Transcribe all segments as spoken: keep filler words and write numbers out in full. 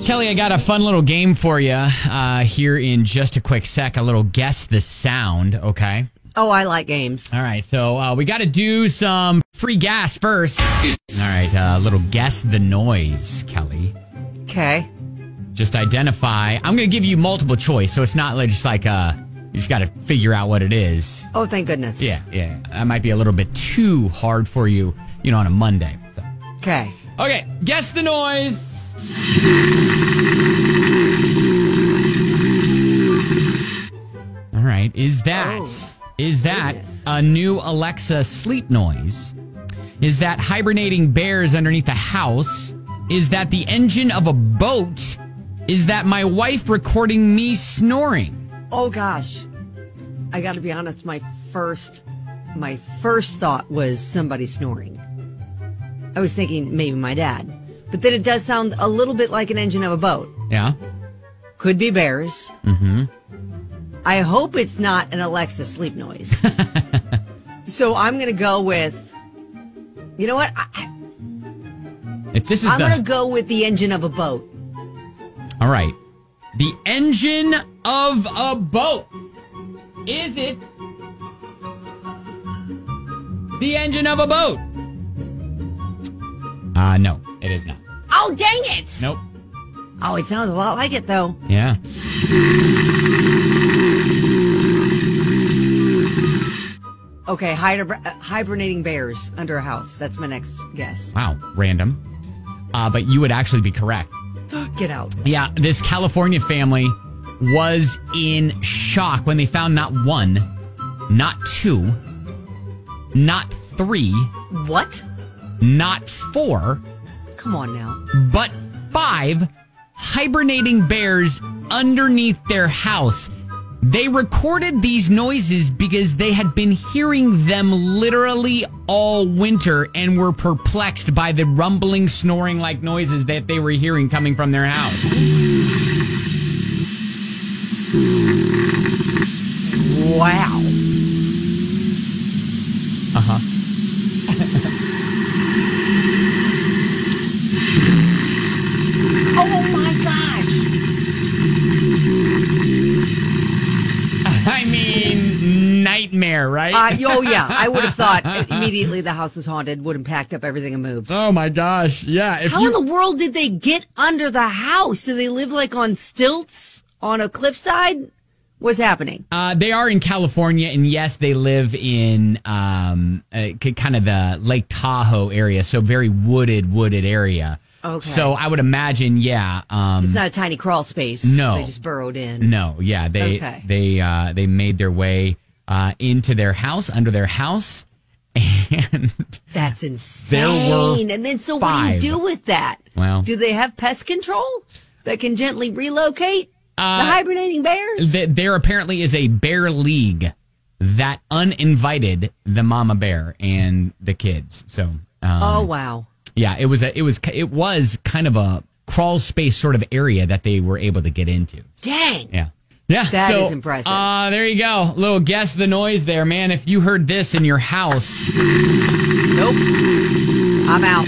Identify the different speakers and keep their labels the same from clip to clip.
Speaker 1: Kelly, I got a fun little game for you uh, here in just a quick sec. A little guess the sound, okay?
Speaker 2: Oh, I like games.
Speaker 1: All right, so uh, we got to do some free gas first. All right, a uh, little guess the noise, Kelly.
Speaker 2: Okay.
Speaker 1: Just identify. I'm going to give you multiple choice, so it's not like just like uh, you just got to figure out what it is.
Speaker 2: Oh, thank goodness.
Speaker 1: Yeah, yeah. That might be a little bit too hard for you, you know, on a Monday. So.
Speaker 2: Okay.
Speaker 1: Okay, guess the noise. All right, is that
Speaker 2: oh,
Speaker 1: is that
Speaker 2: goodness.
Speaker 1: a new Alexa sleep noise? Is that hibernating bears underneath a house? Is that the engine of a boat? Is that my wife recording me snoring?
Speaker 2: Oh gosh. I got to be honest, my first my first thought was somebody snoring. I was thinking maybe my dad. But then it does sound a little bit like an engine of a boat.
Speaker 1: Yeah.
Speaker 2: Could be bears.
Speaker 1: Mm-hmm.
Speaker 2: I hope it's not an Alexa sleep noise. So I'm going to go with, you know what? I,
Speaker 1: If this is
Speaker 2: I'm
Speaker 1: the
Speaker 2: going to go with the engine of a boat.
Speaker 1: All right. The engine of a boat. Is it the engine of a boat? Uh, no, it is not.
Speaker 2: Oh, dang it.
Speaker 1: Nope.
Speaker 2: Oh, it sounds a lot like it, though.
Speaker 1: Yeah.
Speaker 2: Okay, hiber- uh, hibernating bears under a house. That's my next guess.
Speaker 1: Wow, random. Uh, but you would actually be correct.
Speaker 2: Get out.
Speaker 1: Yeah, this California family was in shock when they found not one, not two, not three,
Speaker 2: What?
Speaker 1: not four,
Speaker 2: Come on now.
Speaker 1: but five hibernating bears underneath their house. They recorded these noises because they had been hearing them literally all winter and were perplexed by the rumbling, snoring like noises that they were hearing coming from their house.
Speaker 2: Wow.
Speaker 1: Uh-huh.
Speaker 2: Oh my gosh.
Speaker 1: I mean, nightmare, right?
Speaker 2: Uh, oh yeah, I would have thought immediately the house was haunted, would have packed up everything and moved.
Speaker 1: Oh my gosh, yeah. If
Speaker 2: How
Speaker 1: you,
Speaker 2: in the world did they get under the house? Do they live like on stilts on a cliffside? What's happening?
Speaker 1: Uh, they are in California, and yes, they live in um, uh, k- kind of the Lake Tahoe area, so very wooded, wooded area.
Speaker 2: Okay.
Speaker 1: So I would imagine, yeah. Um,
Speaker 2: It's not a tiny crawl space.
Speaker 1: No.
Speaker 2: They just burrowed in.
Speaker 1: no, yeah, they
Speaker 2: Okay.
Speaker 1: they uh, they made their way uh, into their house, under their house, and
Speaker 2: That's insane.
Speaker 1: There were
Speaker 2: and then so what
Speaker 1: five.
Speaker 2: do you do with that?
Speaker 1: Well-
Speaker 2: do they have pest control that can gently relocate
Speaker 1: Uh,
Speaker 2: the hibernating bears?
Speaker 1: th- there apparently is a bear league that uninvited the mama bear and the kids. So, um,
Speaker 2: oh wow.
Speaker 1: yeah, it was a, it was it was kind of a crawl space sort of area that they were able to get into.
Speaker 2: Dang.
Speaker 1: Yeah. Yeah,
Speaker 2: That
Speaker 1: so,
Speaker 2: is impressive.
Speaker 1: Uh, there you go. Little guess the noise there, man. If you heard this in your house,
Speaker 2: Nope. I'm out.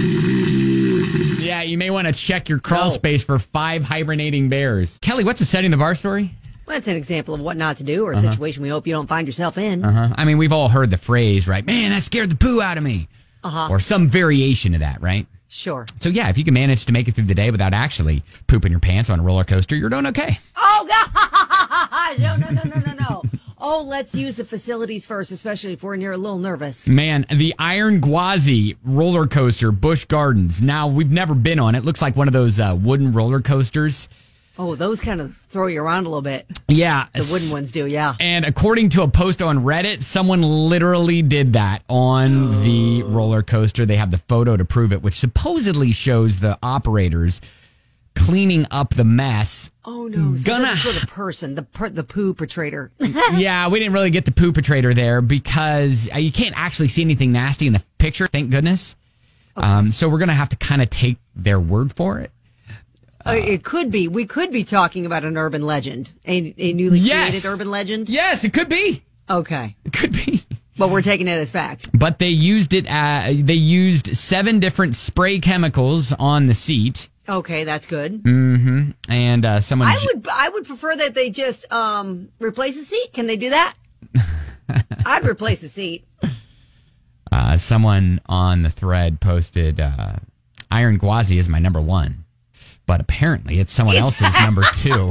Speaker 1: yeah, you may want to check your crawl
Speaker 2: No.
Speaker 1: space for five hibernating bears. Kelly, what's the setting of the bar story?
Speaker 2: Well, that's an example of what not to do or a
Speaker 1: Uh-huh.
Speaker 2: situation we hope you don't find yourself in.
Speaker 1: Uh-huh. I mean, we've all heard the phrase, right? Man, that scared the poo out of me.
Speaker 2: Uh-huh.
Speaker 1: Or some variation of that, right?
Speaker 2: Sure.
Speaker 1: So, yeah, if you can manage to make it through the day without actually pooping your pants on a roller coaster, you're doing okay.
Speaker 2: Oh, gosh. No, no, no, no, no, no. Oh, let's use the facilities first, especially if we're near a little nervous.
Speaker 1: Man, the Iron Gwazi roller coaster, Busch Gardens. Now, we've never been on it. Looks like one of those uh, wooden roller coasters.
Speaker 2: Oh, those kind of throw you around a little bit.
Speaker 1: Yeah.
Speaker 2: The wooden ones do, yeah.
Speaker 1: And according to a post on Reddit, someone literally did that on the roller coaster. They have the photo to prove it, which supposedly shows the operators cleaning up the mess.
Speaker 2: Oh, no. So
Speaker 1: Gonna-
Speaker 2: this is for the person, the per- the poo portraiter.
Speaker 1: Yeah, we didn't really get the poopatrator there because uh, you can't actually see anything nasty in the picture, thank goodness. Um, so we're going to have to kind of take their word for it.
Speaker 2: Uh, it could be. We could be talking about an urban legend, a, a newly
Speaker 1: Yes.
Speaker 2: created urban legend.
Speaker 1: Yes, it could be.
Speaker 2: Okay.
Speaker 1: It could be.
Speaker 2: But we're taking it as fact.
Speaker 1: But they used it. Uh, they used seven different spray chemicals on the seat.
Speaker 2: Okay, that's good.
Speaker 1: Mm-hmm. And uh, someone...
Speaker 2: I would I would prefer that they just um, replace a seat. Can they do that? I'd replace a seat.
Speaker 1: Uh, someone on the thread posted, uh, Iron Gwazi is my number one, but apparently it's someone
Speaker 2: It's-
Speaker 1: else's number two.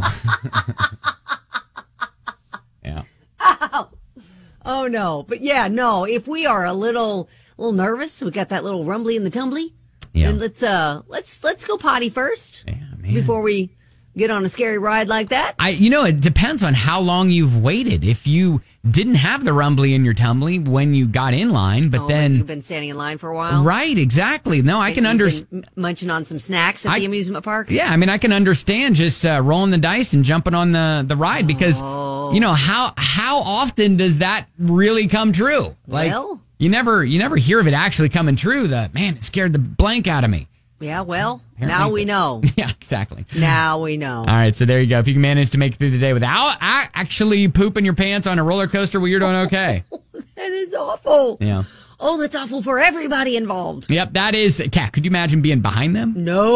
Speaker 1: Yeah.
Speaker 2: Oh. oh, no. But yeah, no, if we are a little little nervous, we got that little rumbly in the tumbly,
Speaker 1: Yeah.
Speaker 2: then let's, uh, let's, let's go potty first
Speaker 1: Yeah, man.
Speaker 2: before we get on a scary ride like that.
Speaker 1: I, you know, it depends on how long you've waited. If you didn't have the rumbly and your tumbly when you got in line, but
Speaker 2: Oh,
Speaker 1: then...
Speaker 2: you've been standing in line for a while.
Speaker 1: Right, exactly. No, I can
Speaker 2: You've
Speaker 1: understand.
Speaker 2: been munching on some snacks at
Speaker 1: I-
Speaker 2: the amusement park.
Speaker 1: Yeah, I mean, I can understand just uh, rolling the dice and jumping on the, the ride because,
Speaker 2: Oh.
Speaker 1: you know, how how often does that really come true? Like,
Speaker 2: Well.
Speaker 1: you never you never hear of it actually coming true. That, man, it scared the blank out of me.
Speaker 2: Yeah, well,
Speaker 1: Apparently-
Speaker 2: now we know.
Speaker 1: Yeah, exactly.
Speaker 2: Now we know.
Speaker 1: All right, so there you go. If you can manage to make it through the day without a- actually pooping your pants on a roller coaster, well, you're doing okay.
Speaker 2: That is awful.
Speaker 1: Yeah.
Speaker 2: Oh, that's awful for everybody involved.
Speaker 1: Yep, that is. Kat, could you imagine being behind them?
Speaker 2: No,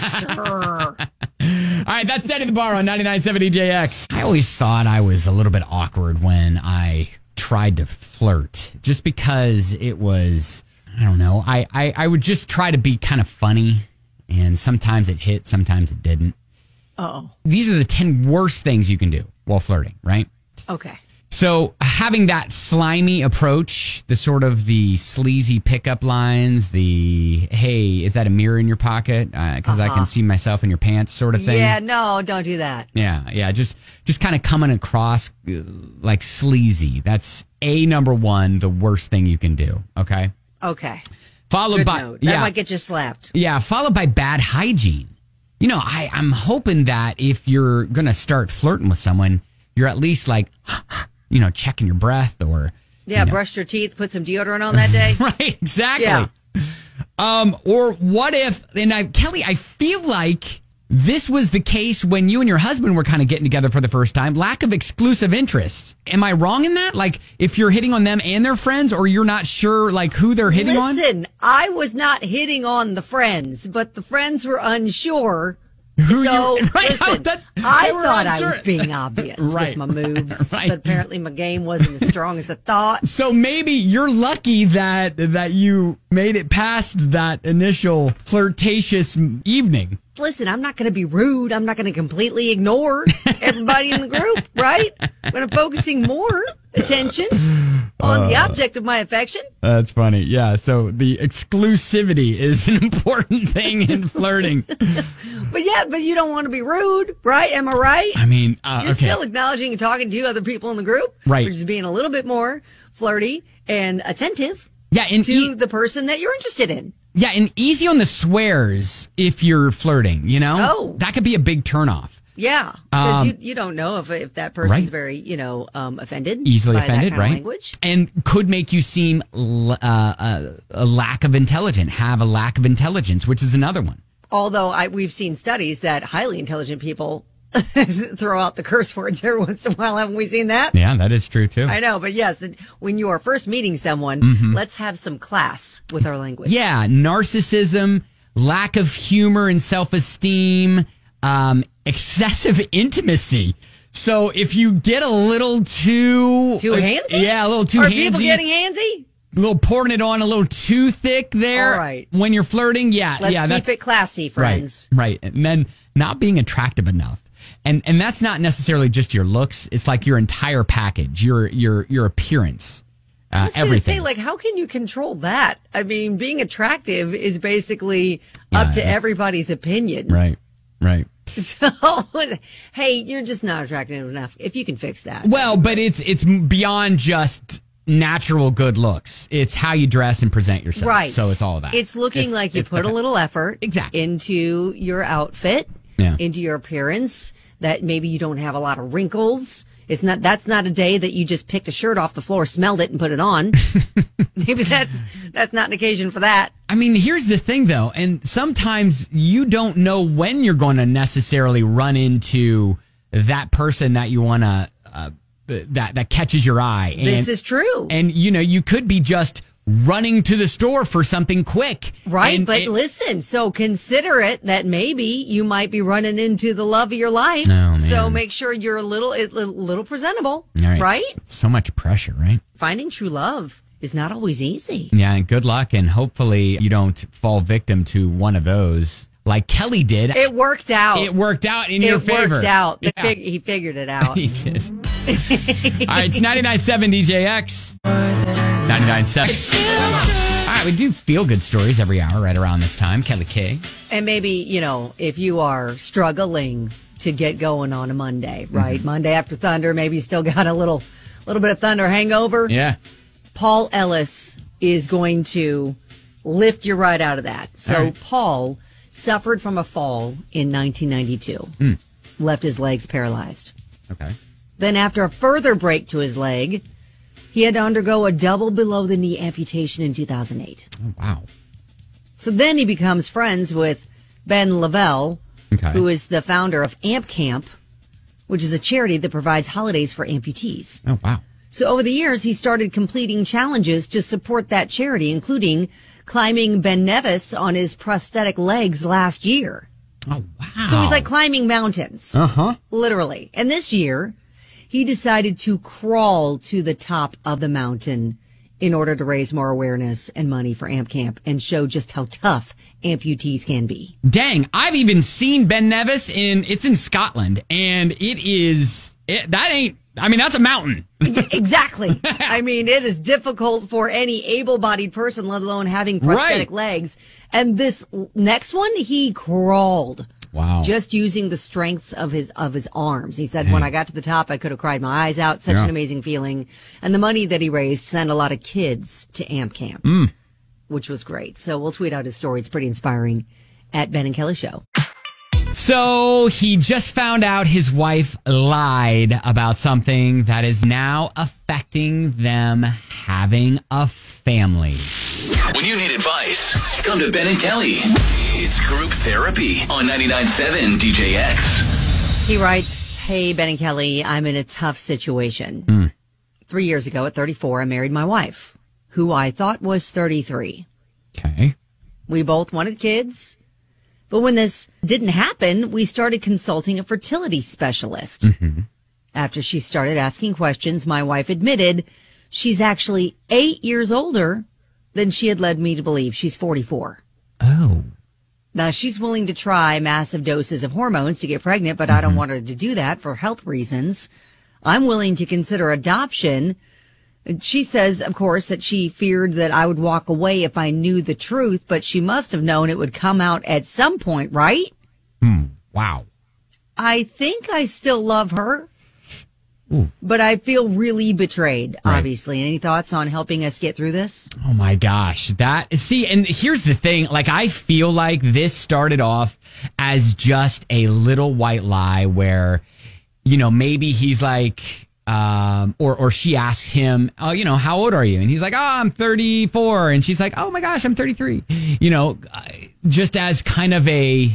Speaker 2: sir.
Speaker 1: All right, that's Set at the Bar on ninety-nine point seven E J X. I always thought I was a little bit awkward when I tried to flirt, just because it was, I don't know, I, I, I would just try to be kind of funny, and sometimes it hit, sometimes it didn't.
Speaker 2: Oh,
Speaker 1: These are the ten worst things you can do while flirting, right?
Speaker 2: okay.
Speaker 1: So having that slimy approach, the sort of the sleazy pickup lines, the, hey, is that a mirror in your pocket? Because I
Speaker 2: Uh-huh.
Speaker 1: can see myself in your pants sort of thing.
Speaker 2: Yeah, no, don't do that.
Speaker 1: Yeah, yeah, just just kind of coming across uh, like sleazy. That's a number one, the worst thing you can do. Okay,
Speaker 2: Okay.
Speaker 1: followed
Speaker 2: Good
Speaker 1: by
Speaker 2: note. That
Speaker 1: yeah,
Speaker 2: might get you slapped.
Speaker 1: yeah, followed by bad hygiene. You know, I I'm hoping that if you're gonna start flirting with someone, you're at least like, you know, checking your breath or
Speaker 2: Yeah,
Speaker 1: you know.
Speaker 2: brushed your teeth, put some deodorant on that day.
Speaker 1: Right, exactly.
Speaker 2: Yeah.
Speaker 1: Um, or what if, and I, Kelly, I feel like this was the case when you and your husband were kind of getting together for the first time. Lack of exclusive interest. Am I wrong in that? Like, if you're hitting on them and their friends, or you're not sure, like, who they're hitting on?
Speaker 2: Listen, I was not hitting on the friends, but the friends were unsure.
Speaker 1: Who
Speaker 2: so,
Speaker 1: you- right,
Speaker 2: listen,
Speaker 1: that-
Speaker 2: I
Speaker 1: they were
Speaker 2: thought I
Speaker 1: unsure.
Speaker 2: was being obvious
Speaker 1: Right.
Speaker 2: with my moves,
Speaker 1: Right.
Speaker 2: but apparently my game wasn't as strong as I thought.
Speaker 1: So maybe you're lucky that that you made it past that initial flirtatious evening.
Speaker 2: Listen, I'm not going to be rude. I'm not going to completely ignore everybody in the group, right? I'm going to focusing more attention on the object of my affection.
Speaker 1: That's funny. Yeah. So the exclusivity is an important thing in flirting.
Speaker 2: But yeah, but you don't want to be rude, right? Am I right?
Speaker 1: I mean, uh,
Speaker 2: You're
Speaker 1: okay.
Speaker 2: still acknowledging and talking to other people in the group.
Speaker 1: Right.
Speaker 2: You're just being a little bit more flirty and attentive
Speaker 1: yeah, and
Speaker 2: to
Speaker 1: e-
Speaker 2: the person that you're interested in.
Speaker 1: yeah, and easy on the swears if you're flirting. You know,
Speaker 2: Oh.
Speaker 1: that could be a big turnoff.
Speaker 2: Yeah. Because
Speaker 1: Um,
Speaker 2: you, you don't know if, if that person's
Speaker 1: right.
Speaker 2: very, you know, um, offended.
Speaker 1: Easily
Speaker 2: by that
Speaker 1: offended,
Speaker 2: kind of
Speaker 1: right?
Speaker 2: language.
Speaker 1: And could make you seem l- uh, uh, a lack of intelligence, have a lack of intelligence, which is another one.
Speaker 2: Although I, we've seen studies that highly intelligent people throw out the curse words every once in a while. Haven't we seen that?
Speaker 1: Yeah, that is true too.
Speaker 2: I know, but yes, when you are first meeting someone,
Speaker 1: Mm-hmm.
Speaker 2: let's have some class with our language.
Speaker 1: Yeah, narcissism, lack of humor and self-esteem, um, excessive intimacy. So if you get a little too
Speaker 2: Too
Speaker 1: uh,
Speaker 2: handsy?
Speaker 1: yeah, a little too
Speaker 2: Are
Speaker 1: handsy,
Speaker 2: people getting handsy?
Speaker 1: a little pouring it on a little too thick there.
Speaker 2: All right.
Speaker 1: When you're flirting, yeah,
Speaker 2: Let's
Speaker 1: yeah,
Speaker 2: keep
Speaker 1: that's
Speaker 2: it classy, friends.
Speaker 1: right, right, and then not being attractive enough. And and that's not necessarily just your looks. It's like your entire package, your your your appearance,
Speaker 2: I
Speaker 1: uh,
Speaker 2: was gonna
Speaker 1: everything.
Speaker 2: say, like, how can you control that? I mean, being attractive is basically
Speaker 1: Yeah,
Speaker 2: up to
Speaker 1: that's-
Speaker 2: everybody's opinion.
Speaker 1: right, right.
Speaker 2: So, hey, you're just not attractive enough. If you can fix that.
Speaker 1: Well, but it's it's beyond just natural good looks. It's how you dress and present yourself.
Speaker 2: Right.
Speaker 1: So it's all of that.
Speaker 2: It's looking
Speaker 1: It's-
Speaker 2: like you
Speaker 1: it's
Speaker 2: put
Speaker 1: the-
Speaker 2: a little effort
Speaker 1: Exactly.
Speaker 2: into your outfit,
Speaker 1: Yeah.
Speaker 2: into your appearance, that maybe you don't have a lot of wrinkles. It's not, that's not a day that you just picked a shirt off the floor, smelled it and put it on. Maybe that's, that's not an occasion for that.
Speaker 1: I mean, here's the thing though, and sometimes you don't know when you're going to necessarily run into that person that you want to uh, that that catches your eye. And,
Speaker 2: This is true.
Speaker 1: And you know, you could be just running to the store for something quick.
Speaker 2: Right,
Speaker 1: And
Speaker 2: but
Speaker 1: it-
Speaker 2: listen, so consider it that maybe you might be running into the love of your life.
Speaker 1: Oh, man.
Speaker 2: So make sure you're a little, a little presentable,
Speaker 1: All right.
Speaker 2: right?
Speaker 1: So much pressure, right?
Speaker 2: Finding true love is not always easy.
Speaker 1: Yeah, and good luck, and hopefully you don't fall victim to one of those like Kelly did.
Speaker 2: It worked out.
Speaker 1: It worked out in
Speaker 2: It
Speaker 1: your favor.
Speaker 2: worked out. The
Speaker 1: Yeah.
Speaker 2: fig- he figured it out.
Speaker 1: He did. All right, it's ninety-nine point seven D J X. ninety-nine point seven. All right, we do feel good stories every hour right around this time. Kelly K.
Speaker 2: And maybe, you know, if you are struggling to get going on a Monday, right?
Speaker 1: Mm-hmm.
Speaker 2: Monday after Thunder, maybe you still got a little little bit of Thunder hangover.
Speaker 1: Yeah.
Speaker 2: Paul Ellis is going to lift you right out of that. So
Speaker 1: All right.
Speaker 2: Paul suffered from a fall in nineteen ninety-two.
Speaker 1: Mm.
Speaker 2: Left his legs paralyzed.
Speaker 1: Okay.
Speaker 2: Then after a further break to his leg, he had to undergo a double below the knee amputation in two thousand eight.
Speaker 1: Oh, wow.
Speaker 2: So then he becomes friends with Ben Lavelle,
Speaker 1: Okay.
Speaker 2: who is the founder of Amp Camp, which is a charity that provides holidays for amputees.
Speaker 1: Oh, wow.
Speaker 2: So over the years, he started completing challenges to support that charity, including climbing Ben Nevis on his prosthetic legs last year.
Speaker 1: Oh, wow.
Speaker 2: So he's like climbing mountains,
Speaker 1: uh-huh.
Speaker 2: literally. And this year, he decided to crawl to the top of the mountain in order to raise more awareness and money for Amp Camp and show just how tough amputees can be.
Speaker 1: Dang, I've even seen Ben Nevis in, it's in Scotland, and it is, it, that ain't, I mean, that's a mountain.
Speaker 2: Exactly. I mean, it is difficult for any able-bodied person, let alone having prosthetic
Speaker 1: Right.
Speaker 2: legs. And this next one, he crawled.
Speaker 1: Wow.
Speaker 2: Just using the strengths of his of his arms. He said, when I got to the top, I could have cried my eyes out. Such
Speaker 1: Yeah.
Speaker 2: an amazing feeling. And the money that he raised sent a lot of kids to Amp Camp,
Speaker 1: Mm.
Speaker 2: which was great. So we'll tweet out his story. It's pretty inspiring at Ben and Kelly Show.
Speaker 1: So he just found out his wife lied about something that is now affecting them having a family.
Speaker 3: When you need advice, come to Ben and Kelly. It's group therapy on ninety-nine point seven D J X.
Speaker 2: He writes, hey, Ben and Kelly, I'm in a tough situation.
Speaker 1: Mm.
Speaker 2: Three years ago at thirty-four, I married my wife, who I thought was thirty-three.
Speaker 1: Okay.
Speaker 2: We both wanted kids. But when this didn't happen, we started consulting a fertility specialist.
Speaker 1: Mm-hmm.
Speaker 2: After she started asking questions, my wife admitted she's actually eight years older than she had led me to believe. She's forty-four.
Speaker 1: Oh.
Speaker 2: Now, she's willing to try massive doses of hormones to get pregnant, but I don't want her to do that for health reasons. I'm willing to consider adoption. She says, of course, that she feared that I would walk away if I knew the truth, but she must have known it would come out at some point, right?
Speaker 1: Hmm. Wow.
Speaker 2: I think I still love her,
Speaker 1: Ooh.
Speaker 2: but I feel really betrayed,
Speaker 1: Right.
Speaker 2: obviously. Any thoughts on helping us get through this?
Speaker 1: Oh my gosh. That, see, and here's the thing. Like, I feel like this started off as just a little white lie where, you know, maybe he's like, um, or, or she asks him, oh, you know, how old are you? And he's like, oh, I'm thirty-four. And she's like, oh my gosh, I'm thirty-three. You know, uh, just as kind of a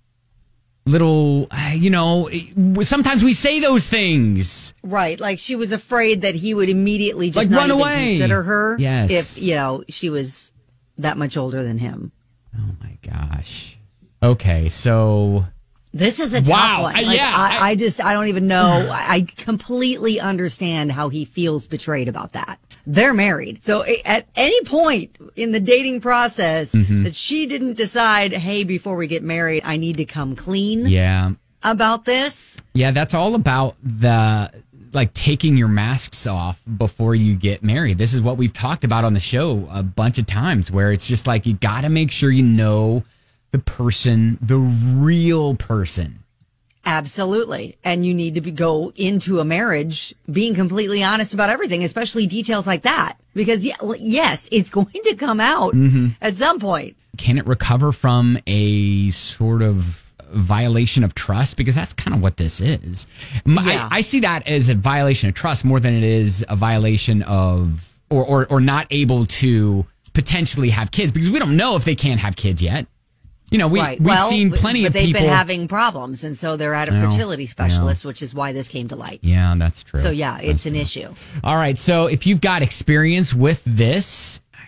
Speaker 1: little, uh, you know, sometimes we say those things.
Speaker 2: Right. Like she was afraid that he would immediately just
Speaker 1: Like,
Speaker 2: not
Speaker 1: run
Speaker 2: even
Speaker 1: away.
Speaker 2: consider her.
Speaker 1: Yes.
Speaker 2: If, you know, she was that much older than him.
Speaker 1: Oh my gosh. Okay. So.
Speaker 2: This is a tough
Speaker 1: Wow.
Speaker 2: one.
Speaker 1: Uh,
Speaker 2: Like,
Speaker 1: yeah,
Speaker 2: I,
Speaker 1: I-
Speaker 2: I just, I don't even know. I I completely understand how he feels betrayed about that. They're married. So a- at any point in the dating process
Speaker 1: Mm-hmm.
Speaker 2: that she didn't decide, hey, before we get married, I need to come clean
Speaker 1: Yeah.
Speaker 2: about this.
Speaker 1: Yeah, that's all about the like taking your masks off before you get married. This is what we've talked about on the show a bunch of times where it's just like you got to make sure you know the person, the real person.
Speaker 2: Absolutely. And you need to be, go into a marriage being completely honest about everything, especially details like that. Because yeah, l- yes, it's going to come out
Speaker 1: Mm-hmm.
Speaker 2: at some point.
Speaker 1: Can it recover from a sort of violation of trust? Because that's kind of what this is. M-
Speaker 2: Yeah.
Speaker 1: I, I see that as a violation of trust more than it is a violation of, or, or, or not able to potentially have kids because we don't know if they can't have kids yet. You know, we,
Speaker 2: Right.
Speaker 1: we've
Speaker 2: well,
Speaker 1: seen plenty
Speaker 2: but
Speaker 1: of
Speaker 2: they've
Speaker 1: people.
Speaker 2: been having problems. And so they're at a
Speaker 1: No,
Speaker 2: fertility specialist, which is why this came to light.
Speaker 1: Yeah, that's true.
Speaker 2: So yeah, it's
Speaker 1: That's
Speaker 2: an
Speaker 1: true.
Speaker 2: issue.
Speaker 1: All right. So if you've got experience with this,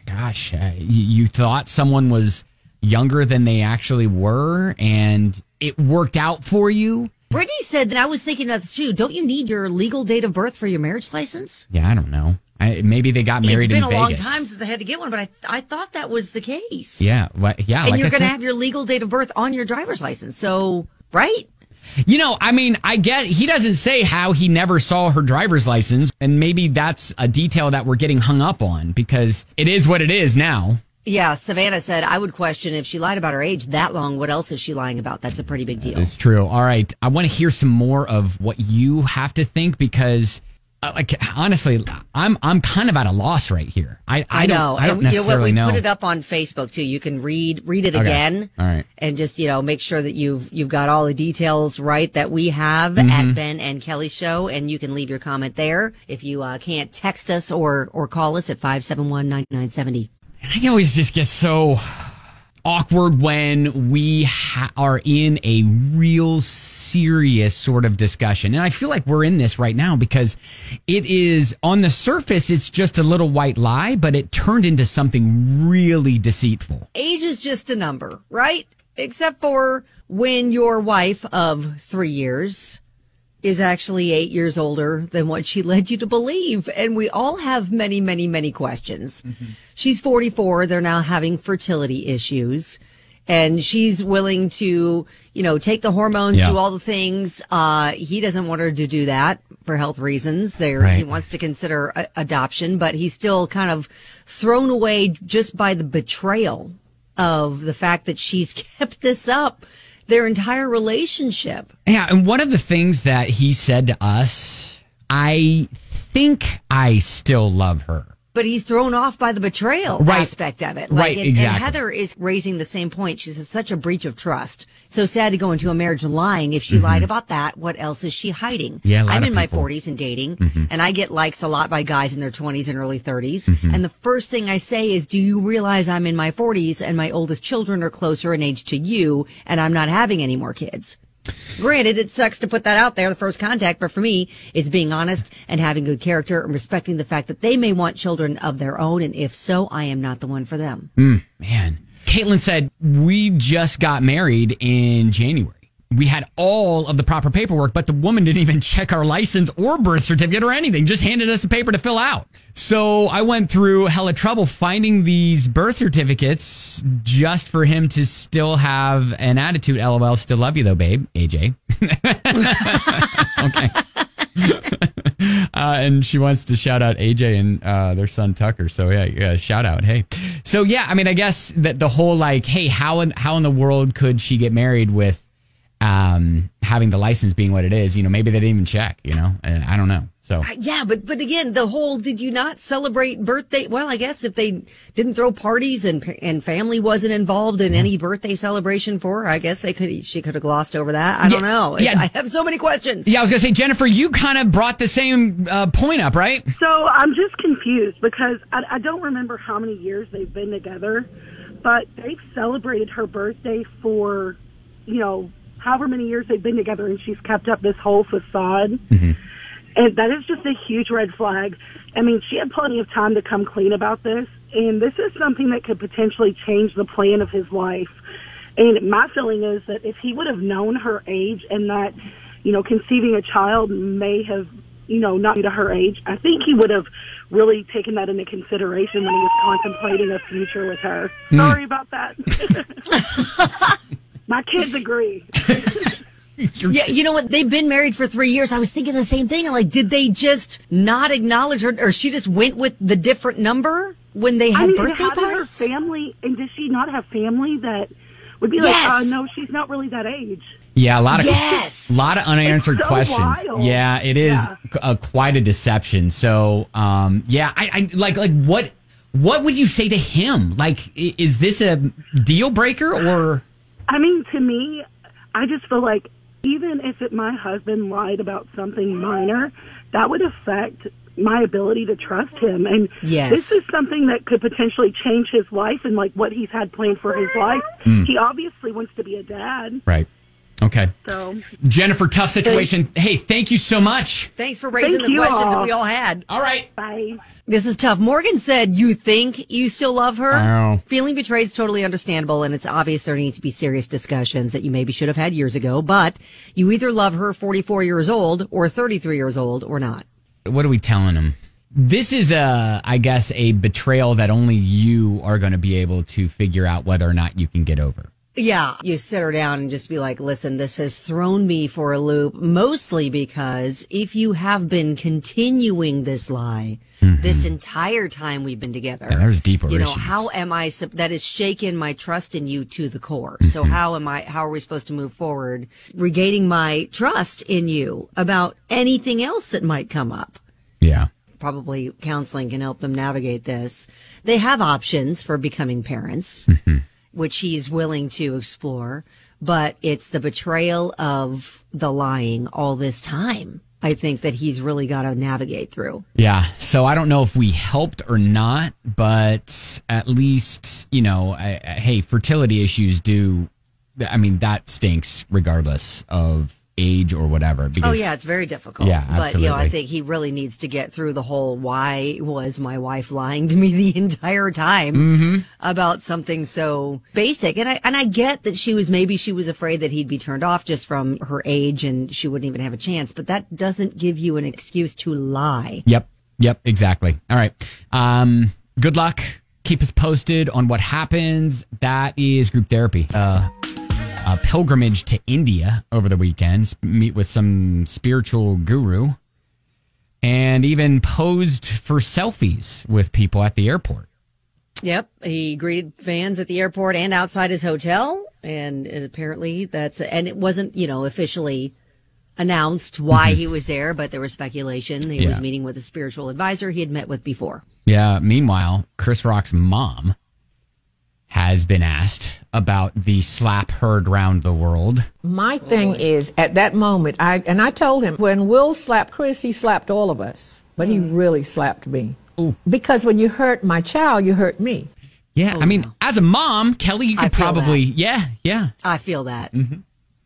Speaker 1: gosh, uh, you, you thought someone was younger than they actually were, and it worked out for you.
Speaker 2: Brittany said that. I was thinking that too. Don't you need your legal date of birth for your marriage license?
Speaker 1: Yeah, I don't know. I, maybe they got married in Vegas.
Speaker 2: It's been a long time since I had to get one, but I I thought that was the case.
Speaker 1: Yeah, well, yeah.
Speaker 2: And
Speaker 1: like
Speaker 2: you're going to
Speaker 1: said,
Speaker 2: have your legal date of birth on your driver's license. So, right?
Speaker 1: You know, I mean, I get he doesn't say how he never saw her driver's license, and maybe that's a detail that we're getting hung up on because it is what it is now.
Speaker 2: Yeah, Savannah said, I would question if she lied about her age that long, what else is she lying about? That's a pretty big deal.
Speaker 1: It's true. All right. I want to hear some more of what you have to think because, uh, like, honestly, I'm I'm kind of at a loss right here. I, I,
Speaker 2: I know.
Speaker 1: Don't, I don't
Speaker 2: and, you know what?
Speaker 1: necessarily
Speaker 2: We
Speaker 1: know.
Speaker 2: put it up on Facebook, too. You can read read it
Speaker 1: Okay.
Speaker 2: again.
Speaker 1: All right.
Speaker 2: And just, you know, make sure that you've you've got all the details right that we have
Speaker 1: Mm-hmm.
Speaker 2: at Ben and Kelly Show. And you can leave your comment there. If you uh, can't text us or, or call us at five seven one, nine nine seven zero.
Speaker 1: I always just get so awkward when we ha- are in a real serious sort of discussion. And I feel like we're in this right now because it is on the surface, it's just a little white lie, but it turned into something really deceitful.
Speaker 2: Age is just a number, right? Except for when your wife of three years is actually eight years older than what she led you to believe. And we all have many, many, many questions. Mm-hmm. She's forty-four. They're now having fertility issues. And she's willing to, you know, take the hormones,
Speaker 1: Yeah.
Speaker 2: do all the things. Uh, he doesn't want her to do that for health reasons. There,
Speaker 1: Right.
Speaker 2: He wants to consider a- adoption, but he's still kind of thrown away just by the betrayal of the fact that she's kept this up their entire relationship.
Speaker 1: Yeah, and one of the things that he said to us, I think I still love her.
Speaker 2: But he's thrown off by the betrayal
Speaker 1: Right.
Speaker 2: aspect of it.
Speaker 1: Right,
Speaker 2: and,
Speaker 1: exactly.
Speaker 2: And Heather is raising the same point. She says, such a breach of trust. So sad to go into a marriage lying. If she mm-hmm. lied about that, what else is she hiding?
Speaker 1: Yeah, a lot
Speaker 2: I'm
Speaker 1: of
Speaker 2: in my
Speaker 1: people.
Speaker 2: forties and dating,
Speaker 1: Mm-hmm.
Speaker 2: and I get likes a lot by guys in their twenties and early thirties.
Speaker 1: Mm-hmm.
Speaker 2: And the first thing I say is, do you realize I'm in my forties and my oldest children are closer in age to you, and I'm not having any more kids? Granted, it sucks to put that out there, the first contact, but for me, it's being honest and having good character and respecting the fact that they may want children of their own, and if so, I am not the one for them.
Speaker 1: Mm, man. Caitlin said, we just got married in January. We had all of the proper paperwork, but the woman didn't even check our license or birth certificate or anything, just handed us a paper to fill out. So I went through hella trouble finding these birth certificates just for him to still have an attitude. LOL, still love you though, babe. A J. Okay. Uh, and she wants to shout out A J and uh, their son Tucker. So yeah, yeah, shout out. Hey. So yeah, I mean, I guess that the whole like, hey, how in, how in the world could she get married with um, having the license being what it is? You know, maybe they didn't even check, you know, uh, I don't know. So
Speaker 2: yeah, but but again, the whole did you not celebrate birthday? Well, I guess if they didn't throw parties and and family wasn't involved in any birthday celebration for her, I guess they could she could have glossed over that. I don't
Speaker 1: Yeah,
Speaker 2: know.
Speaker 1: yeah.
Speaker 2: I have so many questions.
Speaker 1: yeah, I was gonna say, Jennifer, you kind of brought the same uh, point up, right?
Speaker 4: So I'm just confused because I, I don't remember how many years they've been together, but they've celebrated her birthday for, you know, however many years they've been together, and she's kept up this whole facade.
Speaker 1: Mm-hmm.
Speaker 4: And that is just a huge red flag. I mean, she had plenty of time to come clean about this, and this is something that could potentially change the plan of his life. And my feeling is that if he would have known her age and that, you know, conceiving a child may have, you know, not be to her age, I think he would have really taken that into consideration when he was contemplating a future with her.
Speaker 1: Mm.
Speaker 4: Sorry about that. My kids agree.
Speaker 2: Yeah, you know what? They've been married for three years. I was thinking the same thing. Like, did they just not acknowledge her, or she just went with the different number when they had
Speaker 4: I mean,
Speaker 2: birthday
Speaker 4: how did her
Speaker 2: parties?
Speaker 4: family, and does she not have family that would be
Speaker 2: Yes.
Speaker 4: like, oh, no, she's not really that age?
Speaker 1: Yeah, a lot of
Speaker 2: Yes.
Speaker 1: a lot of unanswered
Speaker 4: It's so
Speaker 1: questions.
Speaker 4: wild.
Speaker 1: Yeah, it is
Speaker 4: Yeah.
Speaker 1: c- a, quite a deception. So, um, yeah, I, I like like what what would you say to him? Like, i- is this a deal breaker or?
Speaker 4: I mean, to me, I just feel like even if it, my husband lied about something minor, that would affect my ability to trust him. And
Speaker 2: Yes.
Speaker 4: this is something that could potentially change his life and like what he's had planned for his life.
Speaker 1: Mm.
Speaker 4: He obviously wants to be a dad.
Speaker 1: Right. Okay.
Speaker 4: So,
Speaker 1: Jennifer, tough situation. Hey, thank you so much.
Speaker 2: Thanks for raising
Speaker 4: Thank
Speaker 2: the
Speaker 4: you
Speaker 2: questions
Speaker 4: all.
Speaker 2: that we all had.
Speaker 1: All right.
Speaker 4: bye.
Speaker 2: This is tough. Morgan said, you think you still love her?
Speaker 1: Oh.
Speaker 2: Feeling betrayed is totally understandable, and it's obvious there needs to be serious discussions that you maybe should have had years ago, but you either love her forty-four years old or thirty-three years old or not.
Speaker 1: What are we telling him? This is, a, I guess, a betrayal that only you are going to be able to figure out whether or not you can get over.
Speaker 2: Yeah, you sit her down and just be like, listen, this has thrown me for a loop, mostly because if you have been continuing this lie mm-hmm. this entire time we've been together,
Speaker 1: yeah, there's deeper
Speaker 2: you know,
Speaker 1: issues.
Speaker 2: how am I, that has shaken my trust in you to the core.
Speaker 1: Mm-hmm.
Speaker 2: So how am I, how are we supposed to move forward, regaining my trust in you about anything else that might come up?
Speaker 1: Yeah.
Speaker 2: Probably counseling can help them navigate this. They have options for becoming parents.
Speaker 1: Mm-hmm.
Speaker 2: which he's willing to explore, but it's the betrayal of the lying all this time, I think, that he's really got to navigate through.
Speaker 1: Yeah. So I don't know if we helped or not, but at least, you know, I, I, hey, fertility issues do, I mean, that stinks regardless of age or whatever. Because,
Speaker 2: oh, yeah, it's very difficult.
Speaker 1: Yeah,
Speaker 2: But, you know, I
Speaker 1: absolutely.
Speaker 2: think he really needs to get through the whole, why was my wife lying to me the entire time
Speaker 1: Mm-hmm.
Speaker 2: about something so basic? And I, and I get that she was, maybe she was afraid that he'd be turned off just from her age and she wouldn't even have a chance, but that doesn't give you an excuse to lie.
Speaker 1: Yep. Yep. Exactly. All right. Um, good luck. Keep us posted on what happens. That is group therapy. Uh, a pilgrimage to India over the weekend, meet with some spiritual guru, and even posed for selfies with people at the airport.
Speaker 2: Yep. He greeted fans at the airport and outside his hotel. And apparently that's, and it wasn't, you know, officially announced why he was there, but there was speculation. He
Speaker 1: Yeah.
Speaker 2: was meeting with a spiritual advisor he had met with before.
Speaker 1: Yeah. Meanwhile, Chris Rock's mom has been asked about the slap heard round the world.
Speaker 5: My thing is, at that moment, I and I told him, when Will slapped Chris, he slapped all of us. But he really slapped me.
Speaker 1: Ooh.
Speaker 5: Because when you hurt my child, you hurt me.
Speaker 1: Yeah. I mean, as a mom, Kelly, you
Speaker 2: I
Speaker 1: could
Speaker 2: feel
Speaker 1: probably, yeah, yeah.
Speaker 2: I feel that.
Speaker 1: Mm-hmm.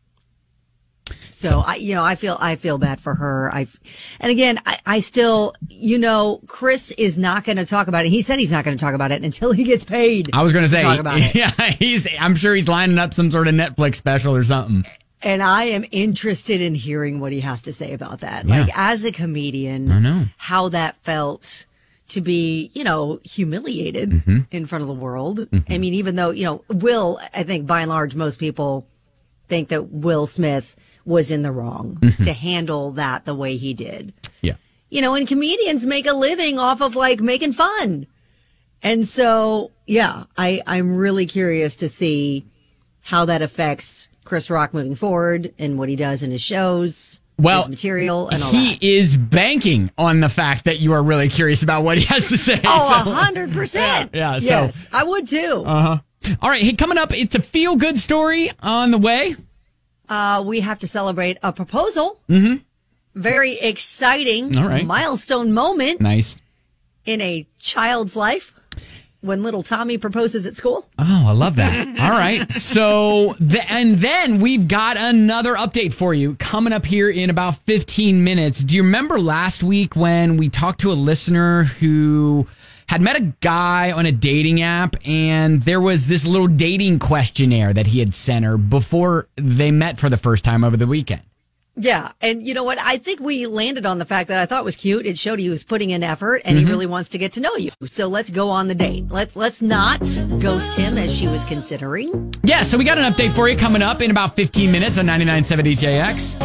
Speaker 2: So,
Speaker 1: So-
Speaker 2: I, you know, I feel, I feel bad for her. I, and again, I, I still, you know, Chris is not going to talk about it. He said he's not going to talk about it until he gets paid.
Speaker 1: I was going to say,
Speaker 2: talk about it.
Speaker 1: yeah, he's, I'm sure he's lining up some sort of Netflix special or something.
Speaker 2: And I am interested in hearing what he has to say about that.
Speaker 1: Yeah.
Speaker 2: Like, as a comedian,
Speaker 1: I know.
Speaker 2: how that felt to be, you know, humiliated
Speaker 1: Mm-hmm.
Speaker 2: in front of the world. I mean, even though, you know, Will, I think by and large, most people think that Will Smith was in the wrong
Speaker 1: Mm-hmm.
Speaker 2: to handle that the way he did.
Speaker 1: Yeah.
Speaker 2: You know, and comedians make a living off of like making fun. And so, yeah, I, I'm really curious to see how that affects Chris Rock moving forward and what he does in his shows,
Speaker 1: Well,
Speaker 2: his material, and all
Speaker 1: he
Speaker 2: that.
Speaker 1: is banking on the fact that you are really curious about what he has to say.
Speaker 2: Oh, a
Speaker 1: So-
Speaker 2: hundred percent.
Speaker 1: Yeah, yeah, so-
Speaker 2: Yes, I would too.
Speaker 1: Uh-huh. All right. Hey, coming up, it's a feel-good story on the way.
Speaker 2: Uh, we have to celebrate a proposal. Mm-hmm. Very exciting
Speaker 1: All right.
Speaker 2: milestone moment
Speaker 1: Nice.
Speaker 2: in a child's life when little Tommy proposes at school.
Speaker 1: Oh, I love that. All right. So, the, and then we've got another update for you coming up here in about fifteen minutes. Do you remember last week when we talked to a listener who had met a guy on a dating app, and there was this little dating questionnaire that he had sent her before they met for the first time over the weekend?
Speaker 2: Yeah. And you know what? I think we landed on the fact that I thought was cute. It showed he was putting in effort and he really wants to get to know you. So let's go on the date. Let's, let's not ghost him as she was considering.
Speaker 1: Yeah, so we got an update for you coming up in about fifteen minutes on ninety-nine point seven D J X.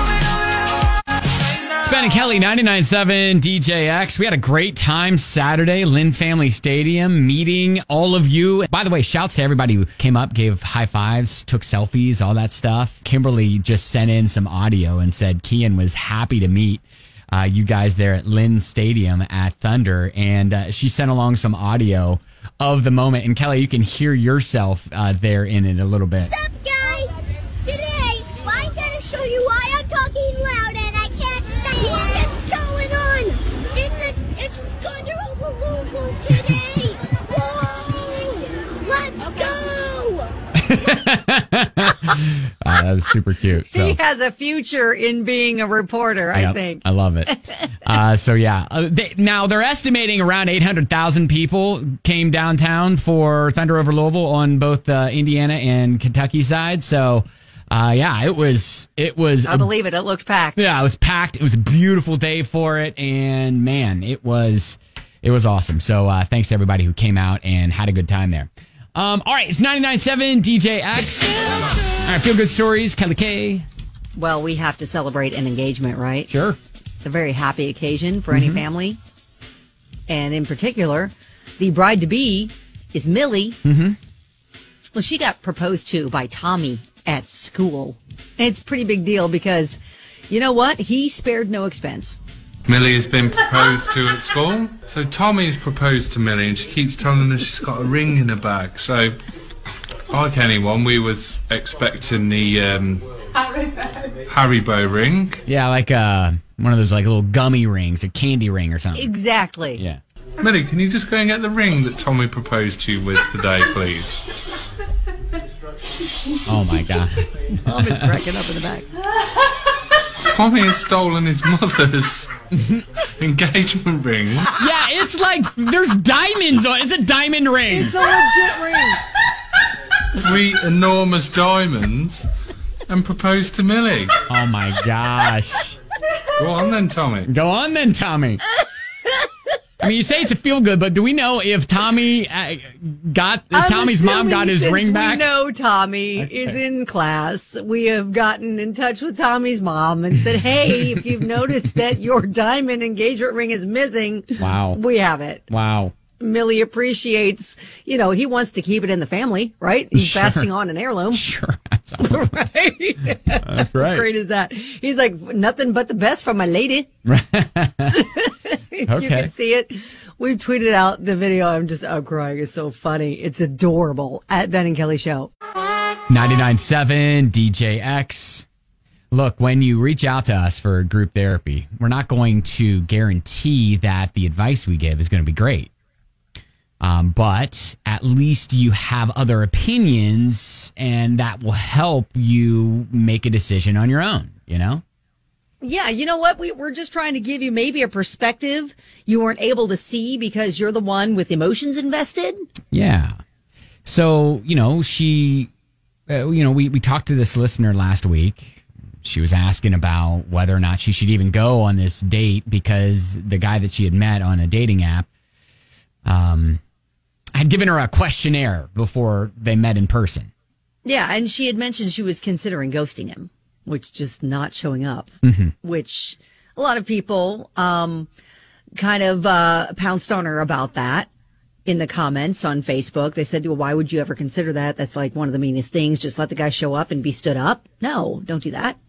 Speaker 1: It's Ben and Kelly, ninety-nine point seven D J X. We had a great time Saturday, Lynn Family Stadium, meeting all of you. By the way, shouts to everybody who came up, gave high fives, took selfies, all that stuff. Kimberly just sent in some audio and said Kian was happy to meet uh, you guys there at Lynn Stadium at Thunder. And uh, she sent along some audio of the moment. And Kelly, you can hear yourself uh, there in it a little bit.
Speaker 6: What's up, guys? Today, I'm going to show you why I'm talking loud and I can't stand. Look what's going on. It's, a, it's Thunder over Louisville today. Whoa! Let's go!
Speaker 1: Uh, that was super cute. So.
Speaker 2: He has a future in being a reporter, I
Speaker 1: Yep,
Speaker 2: think.
Speaker 1: I love it. uh, so, yeah. Uh, they, now, they're estimating around eight hundred thousand people came downtown for Thunder over Louisville on both the Indiana and Kentucky side. So, uh, yeah, it was... it was.
Speaker 2: I believe it. It looked packed.
Speaker 1: Yeah, it was packed. It was a beautiful day for it. And, man, it was... It was awesome. So uh, thanks to everybody who came out and had a good time there. Um, all right, it's ninety-nine point seven D J X. All right, Feel Good Stories, Kelly K.
Speaker 2: Well, we have to celebrate an engagement, right?
Speaker 1: Sure.
Speaker 2: It's a very happy occasion for any family. And in particular, the bride-to-be is Millie. Mm-hmm. Well, she got proposed to by Tommy at school. And it's a pretty big deal because, you know what? He spared no expense.
Speaker 7: Millie has been proposed to at school. So Tommy's proposed to Millie and she keeps telling us she's got a ring in her bag. So, like anyone, we was expecting the um, Haribo. Haribo ring.
Speaker 1: Yeah, like uh, one of those like little gummy rings, a candy ring or something.
Speaker 2: Exactly.
Speaker 1: Yeah.
Speaker 7: Millie, can you just go and get the ring that Tommy proposed to you with today, please?
Speaker 1: Oh, my God.
Speaker 2: Mom is cracking up in the back.
Speaker 7: Tommy has stolen his mother's engagement ring.
Speaker 1: Yeah, it's like there's diamonds on it. It's a diamond ring.
Speaker 2: It's a legit ring.
Speaker 7: Three enormous diamonds and proposed to Millie.
Speaker 1: Oh, my gosh.
Speaker 7: Go on then, Tommy.
Speaker 1: Go on then, Tommy. I mean, you say it's a feel good, but do we know if Tommy uh, got if
Speaker 2: I'm
Speaker 1: Tommy's mom
Speaker 2: assuming
Speaker 1: got his
Speaker 2: since
Speaker 1: ring back?
Speaker 2: We know Tommy
Speaker 1: Okay.
Speaker 2: is in class. We have gotten in touch with Tommy's mom and said, "Hey, if you've noticed that your diamond engagement ring is missing,
Speaker 1: Wow.
Speaker 2: we have it."
Speaker 1: Wow.
Speaker 2: Millie appreciates, you know, he wants to keep it in the family, right? He's
Speaker 1: Sure.
Speaker 2: passing on an heirloom.
Speaker 1: Sure. That's all.
Speaker 2: Right?
Speaker 1: That's right.
Speaker 2: How great is that? He's like, nothing but the best from my lady. You
Speaker 1: Okay.
Speaker 2: can see it. We've tweeted out the video. I'm just, I'm crying. It's so funny. It's adorable at Ben and Kelly Show.
Speaker 1: ninety-nine point seven D J X. Look, when you reach out to us for group therapy, we're not going to guarantee that the advice we give is going to be great. Um, but at least you have other opinions, and that will help you make a decision on your own, you know?
Speaker 2: Yeah, you know what? We, we're just trying to give you maybe a perspective you weren't able to see because you're the one with emotions invested.
Speaker 1: Yeah. So, you know, she, uh, you know, we, we talked to this listener last week. She was asking about whether or not she should even go on this date because the guy that she had met on a dating app, um, had given her a questionnaire before they met in person.
Speaker 2: Yeah, and she had mentioned she was considering ghosting him, which just not showing up,
Speaker 1: Mm-hmm.
Speaker 2: which a lot of people um, kind of uh, pounced on her about that in the comments on Facebook. They said, well, why would you ever consider that? That's like one of the meanest things. Just let the guy show up and be stood up. No, don't do that.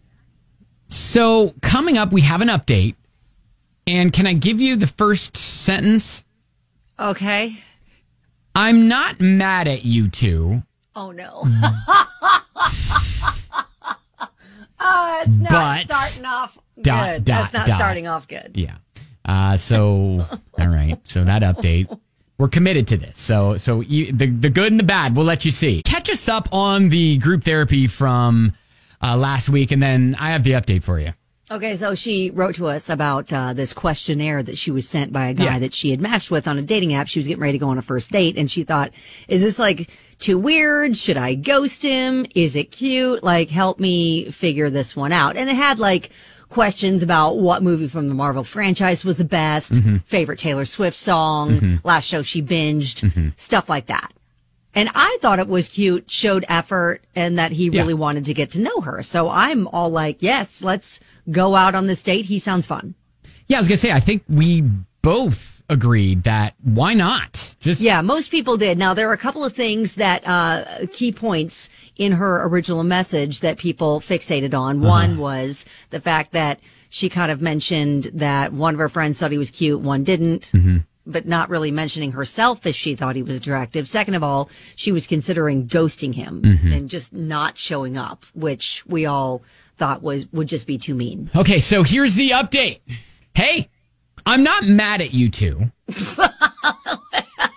Speaker 1: So coming up, we have an update. And can I give you the first sentence?
Speaker 2: Okay.
Speaker 1: I'm not mad at you two.
Speaker 2: Oh, no. uh, it's not
Speaker 1: But-
Speaker 2: starting off good.
Speaker 1: Dot, dot,
Speaker 2: That's not
Speaker 1: dot.
Speaker 2: starting off good.
Speaker 1: Yeah. Uh, so, all right. So that update, we're committed to this. So, so you, the the good and the bad, we'll let you see. Catch us up on the group therapy from uh, last week, and then I have the update for you.
Speaker 2: Okay, so she wrote to us about uh, this questionnaire that she was sent by a guy
Speaker 1: Yeah.
Speaker 2: that she had matched with on a dating app. She was getting ready to go on a first date, and she thought, is this like too weird? Should I ghost him? Is it cute? Like, help me figure this one out. And it had like questions about what movie from the Marvel franchise was the best,
Speaker 1: Mm-hmm.
Speaker 2: favorite Taylor Swift song, last show she binged,
Speaker 1: Mm-hmm.
Speaker 2: stuff like that. And I thought it was cute, showed effort, and that he
Speaker 1: Yeah.
Speaker 2: really wanted to get to know her. So I'm all like, yes, let's go out on this date. He sounds fun.
Speaker 1: Yeah, I was gonna say, I think we both agreed that why not? Just
Speaker 2: Yeah, most people did. Now, there are a couple of things that, uh, key points in her original message that people fixated on. One was the fact that she kind of mentioned that one of her friends thought he was cute, one didn't. But not really mentioning herself as she thought he was attractive. Second of all, she was considering ghosting him and just not showing up, which we all thought was would just be too mean.
Speaker 1: Okay, so here's the update. Hey, I'm not mad at you two.
Speaker 2: That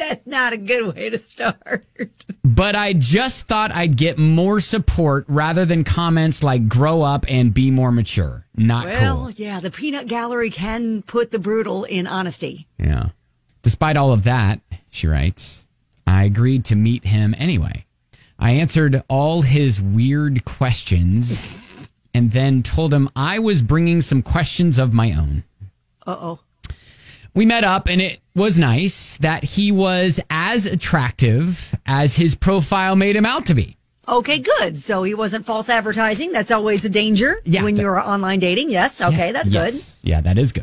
Speaker 2: That's not a good way to start.
Speaker 1: But I just thought I'd get more support rather than comments like grow up and be more mature. Not
Speaker 2: Well,
Speaker 1: cool.
Speaker 2: yeah, the peanut gallery can put the brutal in honesty.
Speaker 1: Yeah. Despite all of that, she writes, I agreed to meet him anyway. I answered all his weird questions and then told him I was bringing some questions of my own.
Speaker 2: Uh-oh.
Speaker 1: We met up, and it was nice that he was as attractive as his profile made him out to be.
Speaker 2: Okay, good. So he wasn't false advertising. That's always a danger
Speaker 1: Yeah,
Speaker 2: when
Speaker 1: that-
Speaker 2: you're online dating. Yes, okay,
Speaker 1: Yeah,
Speaker 2: that's
Speaker 1: yes. Yeah, that is good.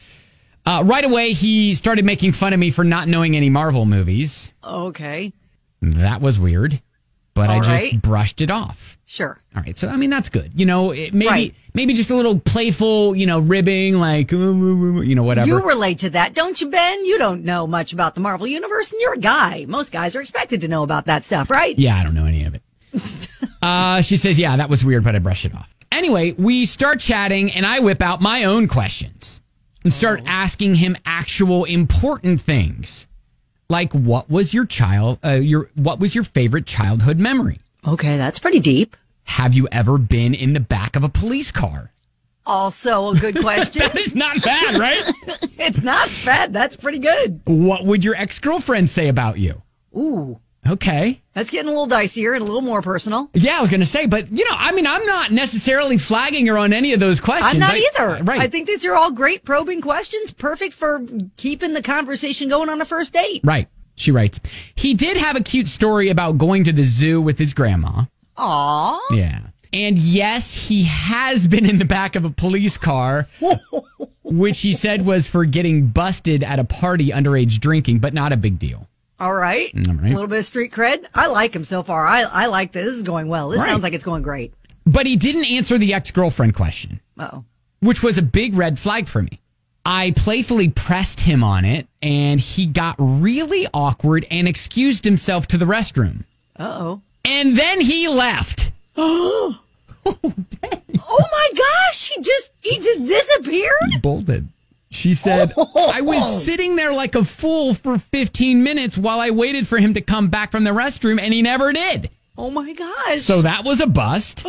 Speaker 1: Uh, right away, he started making fun of me for not knowing any Marvel movies.
Speaker 2: good. Okay,
Speaker 1: That was weird, but I
Speaker 2: All
Speaker 1: just
Speaker 2: right.
Speaker 1: brushed it off.
Speaker 2: sure.
Speaker 1: All right, so I mean that's good. You know, it, maybe
Speaker 2: Right.
Speaker 1: maybe just a little playful, you know, ribbing, like you know, whatever.
Speaker 2: You relate to that, don't you, Ben? You don't know much about the Marvel Universe, and you're a guy. Most guys are expected to know about that stuff, right?
Speaker 1: Yeah, I don't know any of it. uh, she says, yeah, that was weird, but I brushed it off. Anyway, we start chatting, and I whip out my own questions and start asking him actual important things, like what was your child, uh, your what was your favorite childhood memory?
Speaker 2: Okay, that's pretty deep.
Speaker 1: Have you ever been in the back of a police car?
Speaker 2: Also a good question.
Speaker 1: That is not bad, right?
Speaker 2: It's not bad. That's pretty good.
Speaker 1: What would your ex-girlfriend say about you?
Speaker 2: Ooh,
Speaker 1: Okay.
Speaker 2: that's getting a little dicier and a little more personal.
Speaker 1: Yeah, I was going to say, but, you know, I mean, I'm not necessarily flagging her on any of those questions.
Speaker 2: I'm not
Speaker 1: I-
Speaker 2: either.
Speaker 1: Right.
Speaker 2: I think these are all great probing questions, perfect for keeping the conversation going on a first date.
Speaker 1: Right. She writes, he did have a cute story about going to the zoo with his grandma.
Speaker 2: Aw.
Speaker 1: Yeah. And yes, he has been in the back of a police car, which he said was for getting busted at a party underage drinking, but not a big deal.
Speaker 2: All right.
Speaker 1: All right.
Speaker 2: A little bit of street cred. I like him so far. I, I like this. This is going well. This
Speaker 1: Right.
Speaker 2: sounds like it's going great.
Speaker 1: But he didn't answer the ex-girlfriend question,
Speaker 2: Uh-oh.
Speaker 1: which was a big red flag for me. I playfully pressed him on it, and he got really awkward and excused himself to the restroom.
Speaker 2: Uh-oh.
Speaker 1: And then he left.
Speaker 2: Oh my gosh, he just he just disappeared?
Speaker 1: Bolted. She said, I was sitting there like a fool for fifteen minutes while I waited for him to come back from the restroom, and he never did.
Speaker 2: Oh my gosh.
Speaker 1: So that was a bust.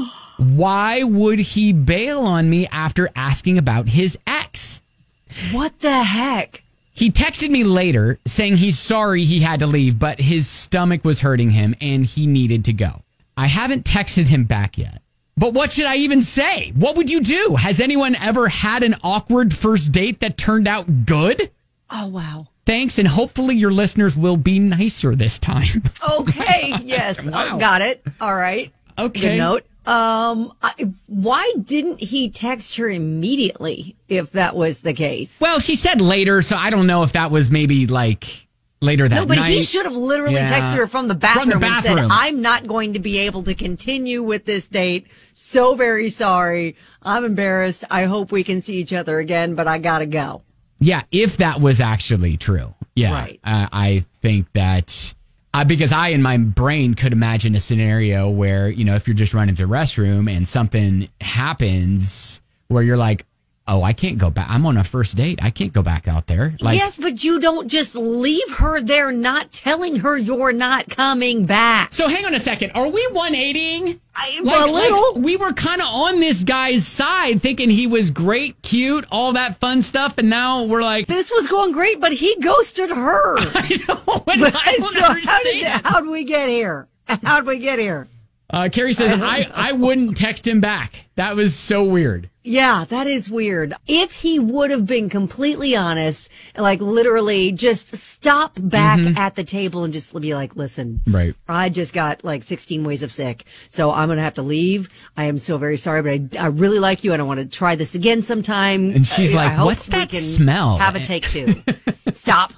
Speaker 1: Why would he bail on me after asking about his ex?
Speaker 2: What the heck?
Speaker 1: He texted me later saying he's sorry he had to leave, but his stomach was hurting him and he needed to go. I haven't texted him back yet. But what should I even say? What would you do? Has anyone ever had an awkward first date that turned out good?
Speaker 2: Oh wow.
Speaker 1: Thanks, and hopefully your listeners will be nicer this time.
Speaker 2: Okay, yes.
Speaker 1: Wow.
Speaker 2: Oh, got it. All right.
Speaker 1: Okay.
Speaker 2: Good note. Um, I, why didn't he text her immediately if that was the case?
Speaker 1: Well, she said later, so I don't know if that was maybe like later that
Speaker 2: No, but
Speaker 1: night.
Speaker 2: he should have literally
Speaker 1: Yeah.
Speaker 2: texted her from the bathroom,
Speaker 1: From the
Speaker 2: and said,
Speaker 1: bathroom.
Speaker 2: I'm not going to be able to continue with this date. So very sorry. I'm embarrassed. I hope we can see each other again, but I gotta go.
Speaker 1: Yeah, if that was actually true. Yeah.
Speaker 2: Right.
Speaker 1: Uh, I think that uh, because I, in my brain, could imagine a scenario where, you know, if you're just running to the restroom and something happens where you're like, oh, I can't go back. I'm on a first date. I can't go back out there. Like,
Speaker 2: Yes, but you don't just leave her there not telling her you're not coming back.
Speaker 1: so hang on a second. Are we one eightying?
Speaker 2: I,
Speaker 1: Like,
Speaker 2: a little.
Speaker 1: like, we were kind of on this guy's side thinking he was great, cute, all that fun stuff. And now we're like,
Speaker 2: This was going great, but he ghosted her.
Speaker 1: I know. And I don't
Speaker 2: so how did,
Speaker 1: understand.
Speaker 2: that- how'd we get here? How'd we get here?
Speaker 1: Uh, Carrie says, I, I wouldn't text him back. That was so weird.
Speaker 2: Yeah, that is weird. If he would have been completely honest, like literally just stop back at the table and just be like, listen,
Speaker 1: Right.
Speaker 2: I just got like sixteen ways of sick, so I'm going to have to leave. I am so very sorry, but I, I really like you and I want to try this again sometime.
Speaker 1: And she's
Speaker 2: I- I
Speaker 1: like,
Speaker 2: hope
Speaker 1: "What's
Speaker 2: we
Speaker 1: that
Speaker 2: can
Speaker 1: smell?"
Speaker 2: Have a take two. Stop.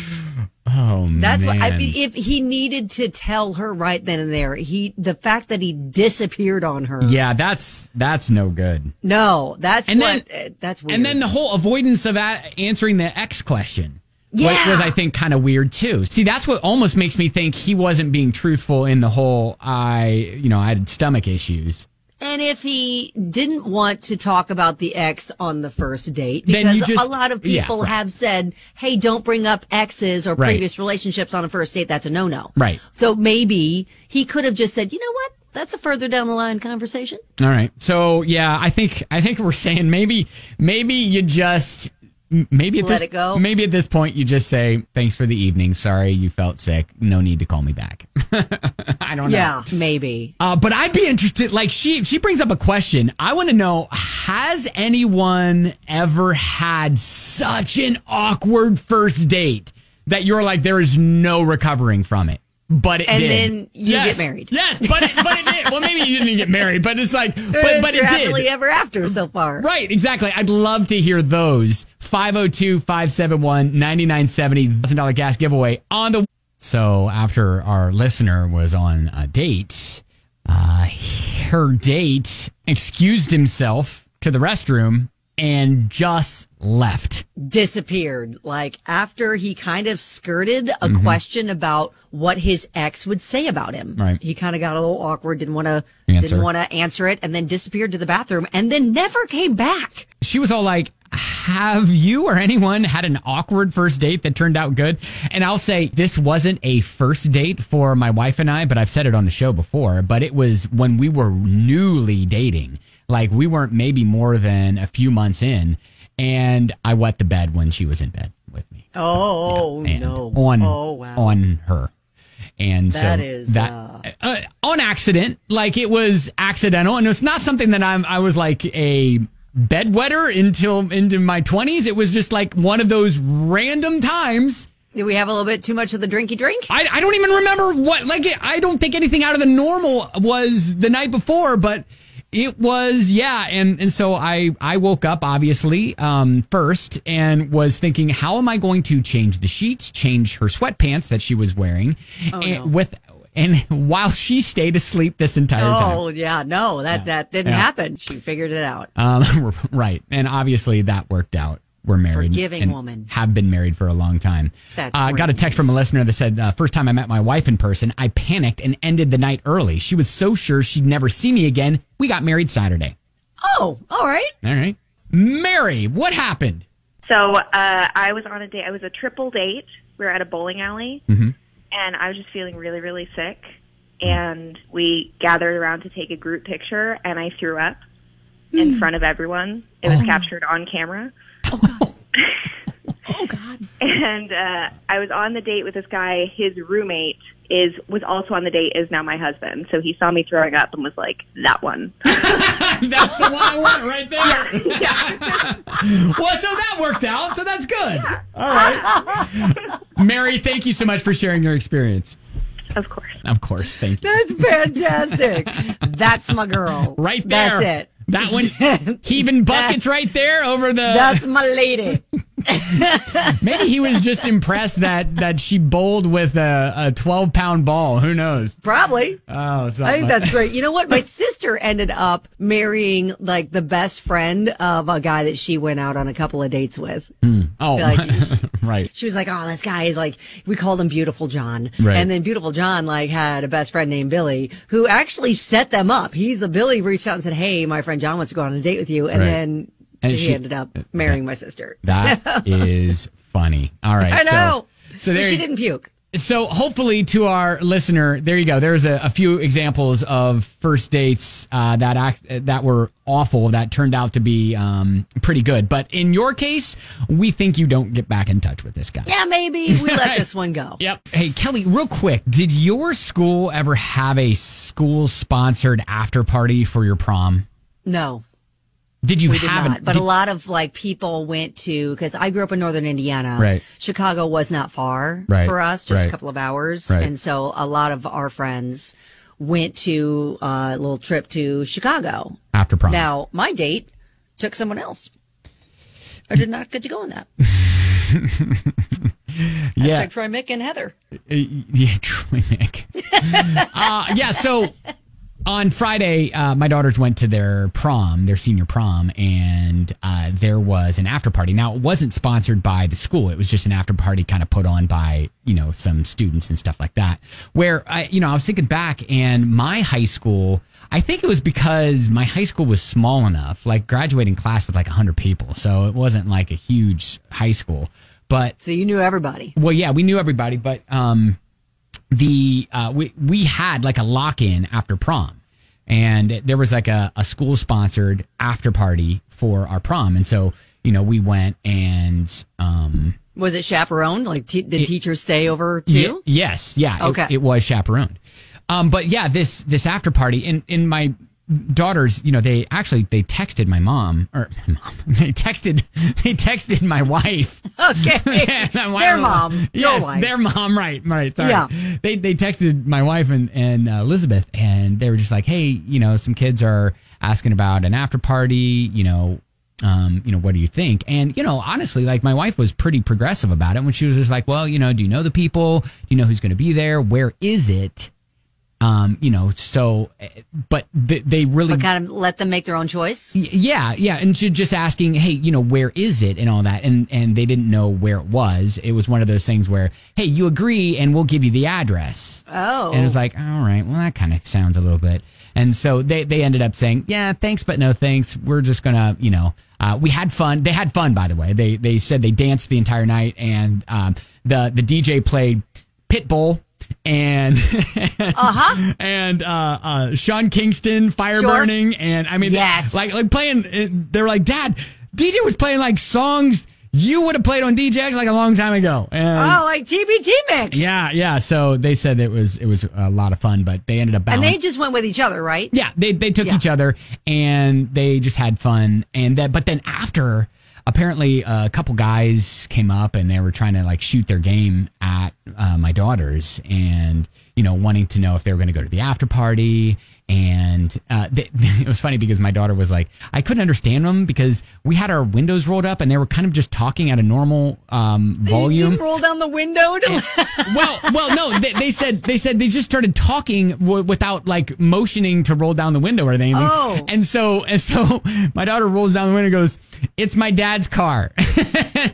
Speaker 1: Oh,
Speaker 2: That's
Speaker 1: man.
Speaker 2: what I mean. If he needed to tell her right then and there, he the fact that he disappeared on her.
Speaker 1: Yeah, that's that's no good.
Speaker 2: No, that's
Speaker 1: And
Speaker 2: what.
Speaker 1: then-
Speaker 2: uh, that's weird.
Speaker 1: And then the whole avoidance of a- answering the X question wa-
Speaker 2: Yeah.
Speaker 1: was, I think, kind of weird too. See, that's what almost makes me think he wasn't being truthful in the whole I, you know, I had stomach issues.
Speaker 2: And if he didn't want to talk about the ex on the first date,
Speaker 1: Then
Speaker 2: because
Speaker 1: you just-
Speaker 2: a lot of
Speaker 1: yeah,
Speaker 2: people
Speaker 1: right.
Speaker 2: have said, hey, don't bring up exes or
Speaker 1: Right.
Speaker 2: previous relationships on a first date. That's a no-no.
Speaker 1: Right.
Speaker 2: So maybe he could have just said, you know what? That's a further down the line conversation.
Speaker 1: All right. So yeah, I think I think we're saying maybe maybe you just maybe at
Speaker 2: Let
Speaker 1: this
Speaker 2: it go?
Speaker 1: maybe at this point you just say thanks for the evening. Sorry you felt sick. No need to call me back. I don't know.
Speaker 2: Yeah, maybe.
Speaker 1: Uh, but I'd be interested. Like she she brings up a question. I want to know: has anyone ever had such an awkward first date that you're like there is no recovering from it? But it
Speaker 2: And
Speaker 1: did.
Speaker 2: then you
Speaker 1: Yes.
Speaker 2: get married.
Speaker 1: Yes, but it, but it did. Well, maybe you didn't get married, but it's like, but but
Speaker 2: You're
Speaker 1: it
Speaker 2: happily
Speaker 1: did.
Speaker 2: ever after so far.
Speaker 1: Right, exactly. I'd love to hear those. five oh two, five seven one, nine nine seven zero, one thousand dollars gas giveaway on the. So after our listener was on a date, uh, her date excused himself to the restroom and just left.
Speaker 2: Disappeared. Like after he kind of skirted a
Speaker 1: Mm-hmm.
Speaker 2: question about what his ex would say about him.
Speaker 1: Right.
Speaker 2: He kind of got a little awkward, didn't want to
Speaker 1: Answer.
Speaker 2: didn't want to answer it, and then disappeared to the bathroom and then never came back.
Speaker 1: She was all like, have you or anyone had an awkward first date that turned out good? And I'll say this wasn't a first date for my wife and I, but I've said it on the show before, but it was when we were newly dating. Like we weren't maybe more than a few months in, and I wet the bed when she was in bed with me.
Speaker 2: Oh,
Speaker 1: And
Speaker 2: no.
Speaker 1: On,
Speaker 2: Oh, wow.
Speaker 1: on her. And
Speaker 2: That
Speaker 1: so
Speaker 2: is,
Speaker 1: that
Speaker 2: uh,
Speaker 1: uh, on accident, like it was accidental, and it's not something that I'm. I was like a bedwetter until into my twenties. It was just like one of those random times.
Speaker 2: Did we have a little bit too much of the drinky drink?
Speaker 1: I I don't even remember what. Like I don't think anything out of the normal was the night before, but. It was, yeah, and, and so I, I woke up, obviously, um, first, and was thinking, how am I going to change the sheets, change her sweatpants that she was wearing,
Speaker 2: Oh,
Speaker 1: and
Speaker 2: no.
Speaker 1: with and while she stayed asleep this entire time.
Speaker 2: Oh, yeah, no, that, that didn't
Speaker 1: Yeah.
Speaker 2: happen. She figured it out.
Speaker 1: Um, right, and obviously that worked out. We're married.
Speaker 2: Forgiving
Speaker 1: and
Speaker 2: woman.
Speaker 1: Have been married for a long time.
Speaker 2: That's
Speaker 1: uh, got a
Speaker 2: great
Speaker 1: text from a
Speaker 2: news.
Speaker 1: listener that said, uh, first time I met my wife in person, I panicked and ended the night early. She was so sure she'd never see me again. We got married Saturday.
Speaker 2: Oh, all right.
Speaker 1: All right. Mary, what happened?
Speaker 8: So uh, I was on a date. I was a triple date. We were at a bowling alley,
Speaker 1: Mhm.
Speaker 8: and I was just feeling really, really sick. And we gathered around to take a group picture, and I threw up in front of everyone. It was captured on camera.
Speaker 2: Oh, God.
Speaker 8: And uh, I was on the date with this guy. His roommate is was also on the date. Is now my husband. So he saw me throwing up and was like, "That one."
Speaker 1: That's the one I want right there.
Speaker 8: Yeah.
Speaker 1: Well, so that worked out. So that's good. All right. Mary, thank you so much for sharing your experience.
Speaker 8: Of course.
Speaker 1: Of course. Thank you.
Speaker 2: That's fantastic. That's my girl.
Speaker 1: Right there.
Speaker 2: That's it.
Speaker 1: That one, heaving buckets right there over the.
Speaker 2: That's my lady.
Speaker 1: Maybe he was just impressed that, that she bowled with a, a twelve pound ball. Who knows?
Speaker 2: Probably.
Speaker 1: Oh,
Speaker 2: I think that's great. You know what? My sister ended up marrying like the best friend of a guy that she went out on a couple of dates with.
Speaker 1: Oh,
Speaker 2: Like,
Speaker 1: right.
Speaker 2: She was like, "Oh, this guy is like," we called him Beautiful John,
Speaker 1: Right.
Speaker 2: and then Beautiful John like had a best friend named Billy who actually set them up. He's a Billy reached out and said, "Hey, my friend John wants to go on a date with you," and
Speaker 1: Right.
Speaker 2: then
Speaker 1: And
Speaker 2: he
Speaker 1: she-
Speaker 2: ended up marrying my sister.
Speaker 1: That is funny. All right.
Speaker 2: I know.
Speaker 1: So, so there
Speaker 2: she
Speaker 1: you-
Speaker 2: didn't puke.
Speaker 1: So hopefully to our listener, there you go. There's a, a few examples of first dates uh, that act, that were awful that turned out to be um, pretty good. But in your case, we think you don't get back in touch with this guy.
Speaker 2: Yeah, maybe we let this one go.
Speaker 1: Yep. Hey, Kelly, real quick, did your school ever have a school-sponsored after party for your prom?
Speaker 2: No.
Speaker 1: Did you
Speaker 2: We did
Speaker 1: have
Speaker 2: not,
Speaker 1: an-
Speaker 2: but
Speaker 1: did-
Speaker 2: a lot of like people went to because I grew up in northern Indiana.
Speaker 1: Right.
Speaker 2: Chicago was not far
Speaker 1: Right,
Speaker 2: for us, just
Speaker 1: right.
Speaker 2: a couple of hours,
Speaker 1: Right.
Speaker 2: and so a lot of our friends went to uh, a little trip to Chicago.
Speaker 1: after prom?
Speaker 2: Now, my date took someone else. I did not get to go on that.
Speaker 1: yeah.
Speaker 2: Hashtag Troy Mick and Heather.
Speaker 1: Uh, yeah, Troy Mick. uh, yeah, so on Friday, uh, my daughters went to their prom, their senior prom, and uh, there was an after party. Now, it wasn't sponsored by the school. It was just an after party kind of put on by, you know, some students and stuff like that. Where, I, you know, I was thinking back, and my high school, I think it was because my high school was small enough, like graduating class with like one hundred people. So it wasn't like a huge high school. But
Speaker 2: so you knew everybody.
Speaker 1: Well, yeah, we knew everybody, but um, the uh, we we had like a lock-in after prom, and there was like a, a school-sponsored after party for our prom, and so you know we went and um,
Speaker 2: was it chaperoned? Like, te- did it, teachers stay over too?
Speaker 1: Y- yes, yeah,
Speaker 2: okay,
Speaker 1: it, it was chaperoned. Um, but yeah, this this after party in in my daughters, you know, they actually they texted my mom or my mom. They texted they texted my wife.
Speaker 2: Okay, their mom,
Speaker 1: yes,
Speaker 2: your wife,
Speaker 1: their mom. Right, right. Sorry.
Speaker 2: Yeah.
Speaker 1: They they texted my wife and and uh, Elizabeth, and they were just like, hey, you know, some kids are asking about an after party. You know, um, you know, what do you think? And you know, honestly, like my wife was pretty progressive about it when she was just like, well, you know, do you know the people? Do you know who's going to be there? Where is it? Um, you know, so, but they, they really
Speaker 2: but kind of let them make their own choice.
Speaker 1: Yeah, yeah, and just asking, hey, you know, where is it and all that, and and they didn't know where it was. It was one of those things where, hey, you agree, and we'll give you the address.
Speaker 2: Oh,
Speaker 1: and it was like, all right, well, that kind of sounds a little bit. And so they they ended up saying, yeah, thanks, but no thanks. We're just gonna, you know, uh, we had fun. They had fun, by the way. They they said they danced the entire night, and um, the the D J played Pitbull. And
Speaker 2: uh-huh.
Speaker 1: and uh, uh, Sean Kingston, Fire
Speaker 2: sure.
Speaker 1: Burning, and I mean,
Speaker 2: yes.
Speaker 1: like like playing. They were like, Dad, D J was playing like songs you would have played on D J X like a long time ago. And,
Speaker 2: oh, like T B T mix.
Speaker 1: Yeah, yeah. So they said it was it was a lot of fun, but they ended up bowing.
Speaker 2: And they just went with each other, right?
Speaker 1: Yeah, they they took
Speaker 2: yeah.
Speaker 1: each other and they just had fun, and that. But then after. Apparently, uh, a couple guys came up and they were trying to like shoot their game at uh, my daughters, and you know, wanting to know if they were going to go to the after party. And uh, they, it was funny because my daughter was like, I couldn't understand them because we had our windows rolled up and they were kind of just talking at a normal um, volume.
Speaker 2: You didn't roll down the window. To-
Speaker 1: and, well, well, no, they, they said they said they just started talking w- without like motioning to roll down the window or anything.
Speaker 2: Oh.
Speaker 1: And so and so my daughter rolls down the window and goes, "It's my dad's car." and,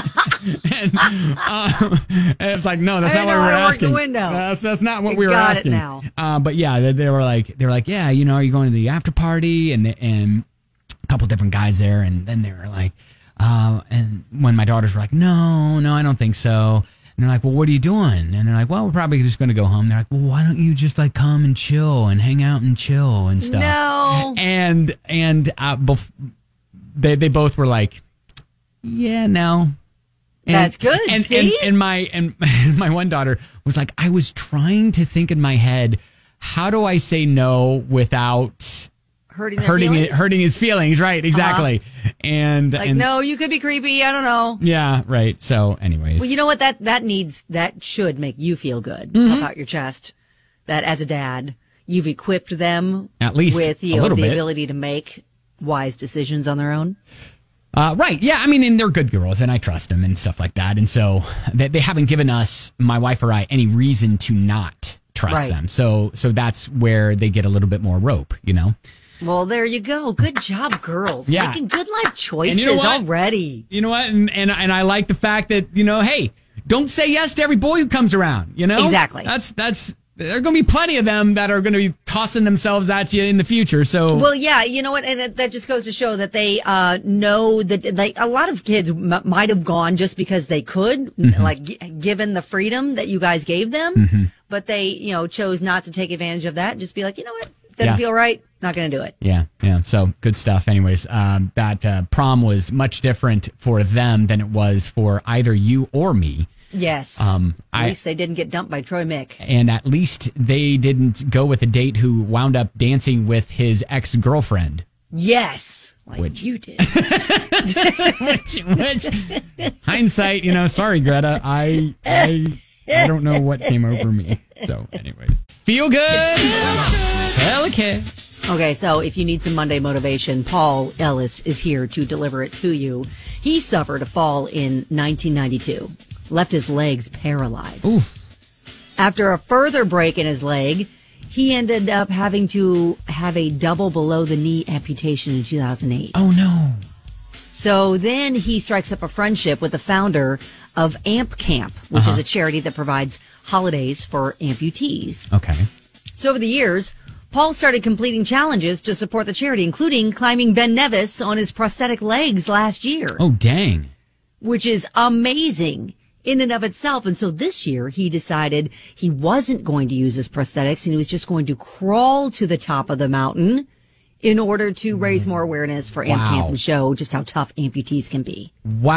Speaker 1: uh, and it's like, no, that's
Speaker 2: I
Speaker 1: not what
Speaker 2: know
Speaker 1: we were
Speaker 2: how to
Speaker 1: asking.
Speaker 2: Work the window.
Speaker 1: That's that's not what
Speaker 2: you
Speaker 1: we were
Speaker 2: got
Speaker 1: asking.
Speaker 2: It now.
Speaker 1: Uh, but yeah, they, they were like they were like, yeah, you know, are you going to the after party? And and a couple different guys there, and then they were like, uh, and when my daughters were like, no, no, I don't think so. And they're like, well, what are you doing? And they're like, well, we're probably just going to go home. They're like, well, why don't you just like come and chill and hang out and chill and stuff?
Speaker 2: No.
Speaker 1: And and uh, bef- they they both were like, yeah, no. And,
Speaker 2: That's good.
Speaker 1: And,
Speaker 2: See?
Speaker 1: and and my and my one daughter was like, I was trying to think in my head, how do I say no without
Speaker 2: hurting
Speaker 1: hurting
Speaker 2: feelings?
Speaker 1: it, hurting his feelings? Right, exactly.
Speaker 2: Uh-huh.
Speaker 1: And
Speaker 2: like,
Speaker 1: and,
Speaker 2: no, you could be creepy. I don't know.
Speaker 1: Yeah, right. So, anyways,
Speaker 2: well, you know what? That that needs that should make you feel good
Speaker 1: Mm-hmm.
Speaker 2: about your chest. That as a dad, you've equipped them
Speaker 1: at least
Speaker 2: with you
Speaker 1: a
Speaker 2: know,
Speaker 1: little
Speaker 2: the
Speaker 1: bit.
Speaker 2: ability to make wise decisions on their own.
Speaker 1: Uh, right. Yeah. I mean, and they're good girls and I trust them and stuff like that. And so they, they haven't given us, my wife or I, any reason to not trust
Speaker 2: right.
Speaker 1: them. So, so that's where they get a little bit more rope, you know?
Speaker 2: Well, there you go. Good job, girls.
Speaker 1: Yeah.
Speaker 2: Making good life choices
Speaker 1: you know
Speaker 2: already.
Speaker 1: You know what? And, and, and I like the fact that, you know, hey, don't say yes to every boy who comes around, you know?
Speaker 2: Exactly.
Speaker 1: That's, that's, there are going to be plenty of them that are going to be tossing themselves at you in the future. So,
Speaker 2: well, yeah, you know what, and that, that just goes to show that they uh, know that like a lot of kids m- might have gone just because they could, mm-hmm. like g- given the freedom that you guys gave them,
Speaker 1: mm-hmm.
Speaker 2: but they, you know, chose not to take advantage of that. Just be like, you know what, doesn't
Speaker 1: yeah.
Speaker 2: feel right, not going to do it.
Speaker 1: Yeah, yeah. So good stuff. Anyways, um, that uh, prom was much different for them than it was for either you or me.
Speaker 2: Yes.
Speaker 1: Um,
Speaker 2: at
Speaker 1: I,
Speaker 2: least they didn't get dumped by Troy Mick.
Speaker 1: And at least they didn't go with a date who wound up dancing with his ex-girlfriend.
Speaker 2: Yes. Like
Speaker 1: which
Speaker 2: you did.
Speaker 1: which, which, hindsight, you know, sorry, Greta. I, I, I don't know what came over me. So, anyways. Feel good. Okay.
Speaker 2: Okay, so if you need some Monday motivation, Paul Ellis is here to deliver it to you. He suffered a fall in nineteen ninety-two. Left his legs paralyzed.
Speaker 1: Ooh.
Speaker 2: After a further break in his leg, he ended up having to have a double below the knee amputation in two thousand eight.
Speaker 1: Oh, no.
Speaker 2: So then he strikes up a friendship with the founder of Amp Camp, which
Speaker 1: Uh-huh.
Speaker 2: is a charity that provides holidays for amputees.
Speaker 1: Okay.
Speaker 2: So over the years, Paul started completing challenges to support the charity, including climbing Ben Nevis on his prosthetic legs last year.
Speaker 1: Oh, dang.
Speaker 2: Which is amazing in and of itself. And so this year he decided he wasn't going to use his prosthetics and he was just going to crawl to the top of the mountain in order to raise more awareness for Amp
Speaker 1: Wow.
Speaker 2: Camp and show just how tough amputees can be.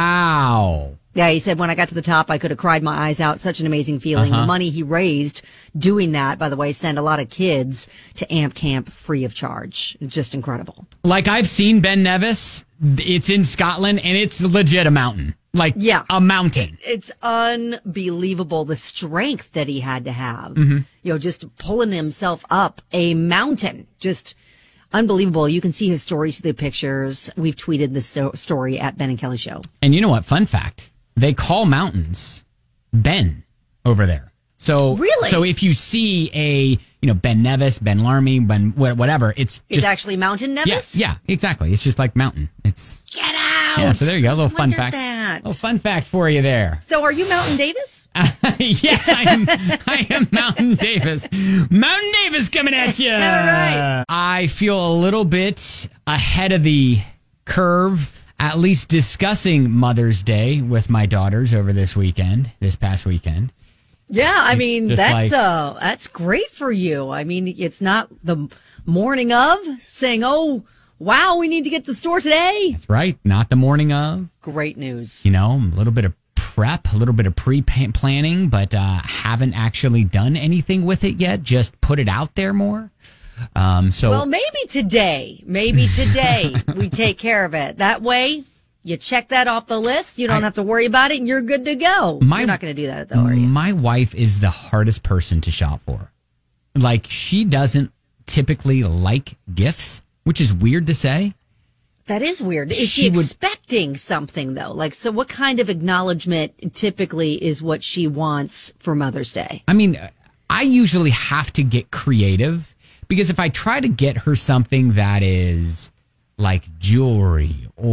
Speaker 1: Wow.
Speaker 2: Yeah, he said, when I got to the top, I could have cried my eyes out. Such an amazing feeling.
Speaker 1: Uh-huh.
Speaker 2: The money he raised doing that, by the way, sent a lot of kids to Amp Camp free of charge. Just incredible.
Speaker 1: Like, I've seen Ben Nevis. It's in Scotland, and it's legit a mountain. Like,
Speaker 2: Yeah.
Speaker 1: a mountain.
Speaker 2: It's unbelievable the strength that he had to have.
Speaker 1: Mhm.
Speaker 2: You know, just pulling himself up a mountain. Just unbelievable. You can see his stories, the pictures. We've tweeted the sto- story at Ben and Kelly Show.
Speaker 1: And you know what? Fun fact. They call mountains Ben over there. So,
Speaker 2: Really?
Speaker 1: So if you see a, you know, Ben Nevis, Ben Larmy, Ben wha- whatever, it's
Speaker 2: It's
Speaker 1: just,
Speaker 2: actually Mountain Nevis?
Speaker 1: yeah, yeah, exactly. It's just like mountain. It's
Speaker 2: Get out!
Speaker 1: yeah. So there you go. A little fun
Speaker 2: Wondered
Speaker 1: fact.
Speaker 2: that.
Speaker 1: Little fun fact for you there.
Speaker 2: So are you Mountain Davis?
Speaker 1: Yes, I am. I am Mountain Davis. Mountain Davis coming at you. All
Speaker 2: right.
Speaker 1: I feel a little bit ahead of the curve, at least discussing Mother's Day with my daughters over this weekend, this past weekend.
Speaker 2: Yeah, I mean,
Speaker 1: Just
Speaker 2: that's
Speaker 1: like-
Speaker 2: uh that's great for you. I mean, it's not the morning of saying, "Oh, wow, we need to get to the store today."
Speaker 1: That's right. Not the morning of.
Speaker 2: Great news.
Speaker 1: You know, a little bit of prep, a little bit of pre-planning, but uh, haven't actually done anything with it yet. Just put it out there more. Um, so
Speaker 2: Well, maybe today, maybe today we take care of it. That way, you check that off the list. You don't
Speaker 1: I-
Speaker 2: have to worry about it, and you're good to go.
Speaker 1: My-
Speaker 2: You're not going to do that, though, are you?
Speaker 1: My wife is the hardest person to shop for. Like, she doesn't typically like gifts, which is weird to say.
Speaker 2: That is weird. Is she,
Speaker 1: She would-
Speaker 2: expecting something, though? Like, so what kind of acknowledgement typically is what she wants for Mother's Day?
Speaker 1: I mean, I usually have to get creative because if I try to get her something that is like jewelry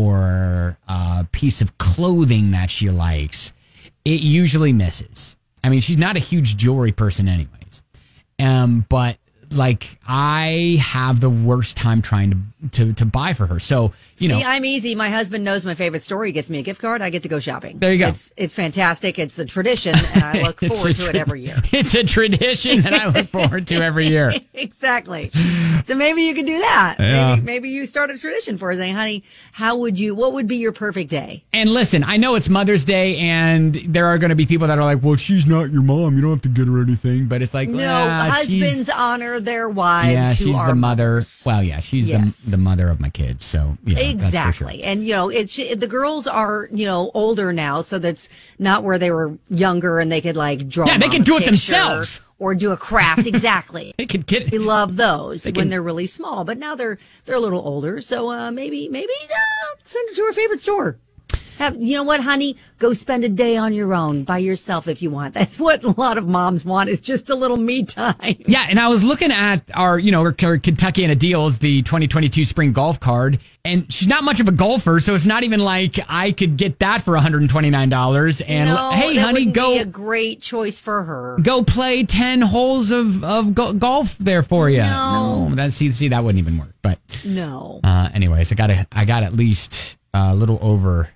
Speaker 1: or a piece of clothing that she likes, it usually misses. I mean, she's not a huge jewelry person anyways. Um, but like I have the worst time trying to, to, to buy for her. So, you know,
Speaker 2: See, I'm easy. My husband knows my favorite store. He gets me a gift card. I get to go shopping.
Speaker 1: There you go.
Speaker 2: It's, it's fantastic. It's a tradition, and I look
Speaker 1: It's
Speaker 2: forward
Speaker 1: a
Speaker 2: to it
Speaker 1: tra-
Speaker 2: every year.
Speaker 1: It's a tradition that I look forward to every year.
Speaker 2: Exactly. So maybe you could do that.
Speaker 1: Yeah.
Speaker 2: Maybe, maybe you start a tradition for us, saying, honey, how would you, what would be your perfect day?
Speaker 1: And listen, I know it's Mother's Day, and there are going to be people that are like, well, she's not your mom. You don't have to get her anything. But it's like,
Speaker 2: No,
Speaker 1: well,
Speaker 2: husbands
Speaker 1: she's,
Speaker 2: honor their wives
Speaker 1: yeah,
Speaker 2: who
Speaker 1: she's
Speaker 2: are
Speaker 1: the mother.
Speaker 2: mothers.
Speaker 1: Well, yeah, she's
Speaker 2: Yes.
Speaker 1: the, the mother of my kids. So, yeah,
Speaker 2: Exactly.
Speaker 1: that's for sure.
Speaker 2: And, you know, it's, the girls are, you know, older now, so that's not where they were younger and they could like draw.
Speaker 1: Yeah, they
Speaker 2: mom
Speaker 1: can
Speaker 2: a
Speaker 1: do it
Speaker 2: picture
Speaker 1: themselves.
Speaker 2: Or do a craft. Exactly.
Speaker 1: They could get
Speaker 2: We love those
Speaker 1: They
Speaker 2: when
Speaker 1: can-
Speaker 2: they're really small, but now they're, they're a little older. So, uh, maybe, maybe, uh, send her to her favorite store. Have, you know what, honey? Go spend a day on your own by yourself if you want. That's what a lot of moms want is just a little me time.
Speaker 1: Yeah, and I was looking at our, you know, our, our Kentuckiana Deals, the twenty twenty-two spring golf card, and she's not much of a golfer, so it's not even like I could get that for one hundred twenty-nine dollars. And
Speaker 2: no,
Speaker 1: hey,
Speaker 2: that
Speaker 1: honey,
Speaker 2: wouldn't
Speaker 1: go
Speaker 2: be a great choice for her.
Speaker 1: go play ten holes of of go- golf there for you.
Speaker 2: No.
Speaker 1: no that see see that wouldn't even work. But
Speaker 2: No.
Speaker 1: uh, anyways, I got a, I got at least a little over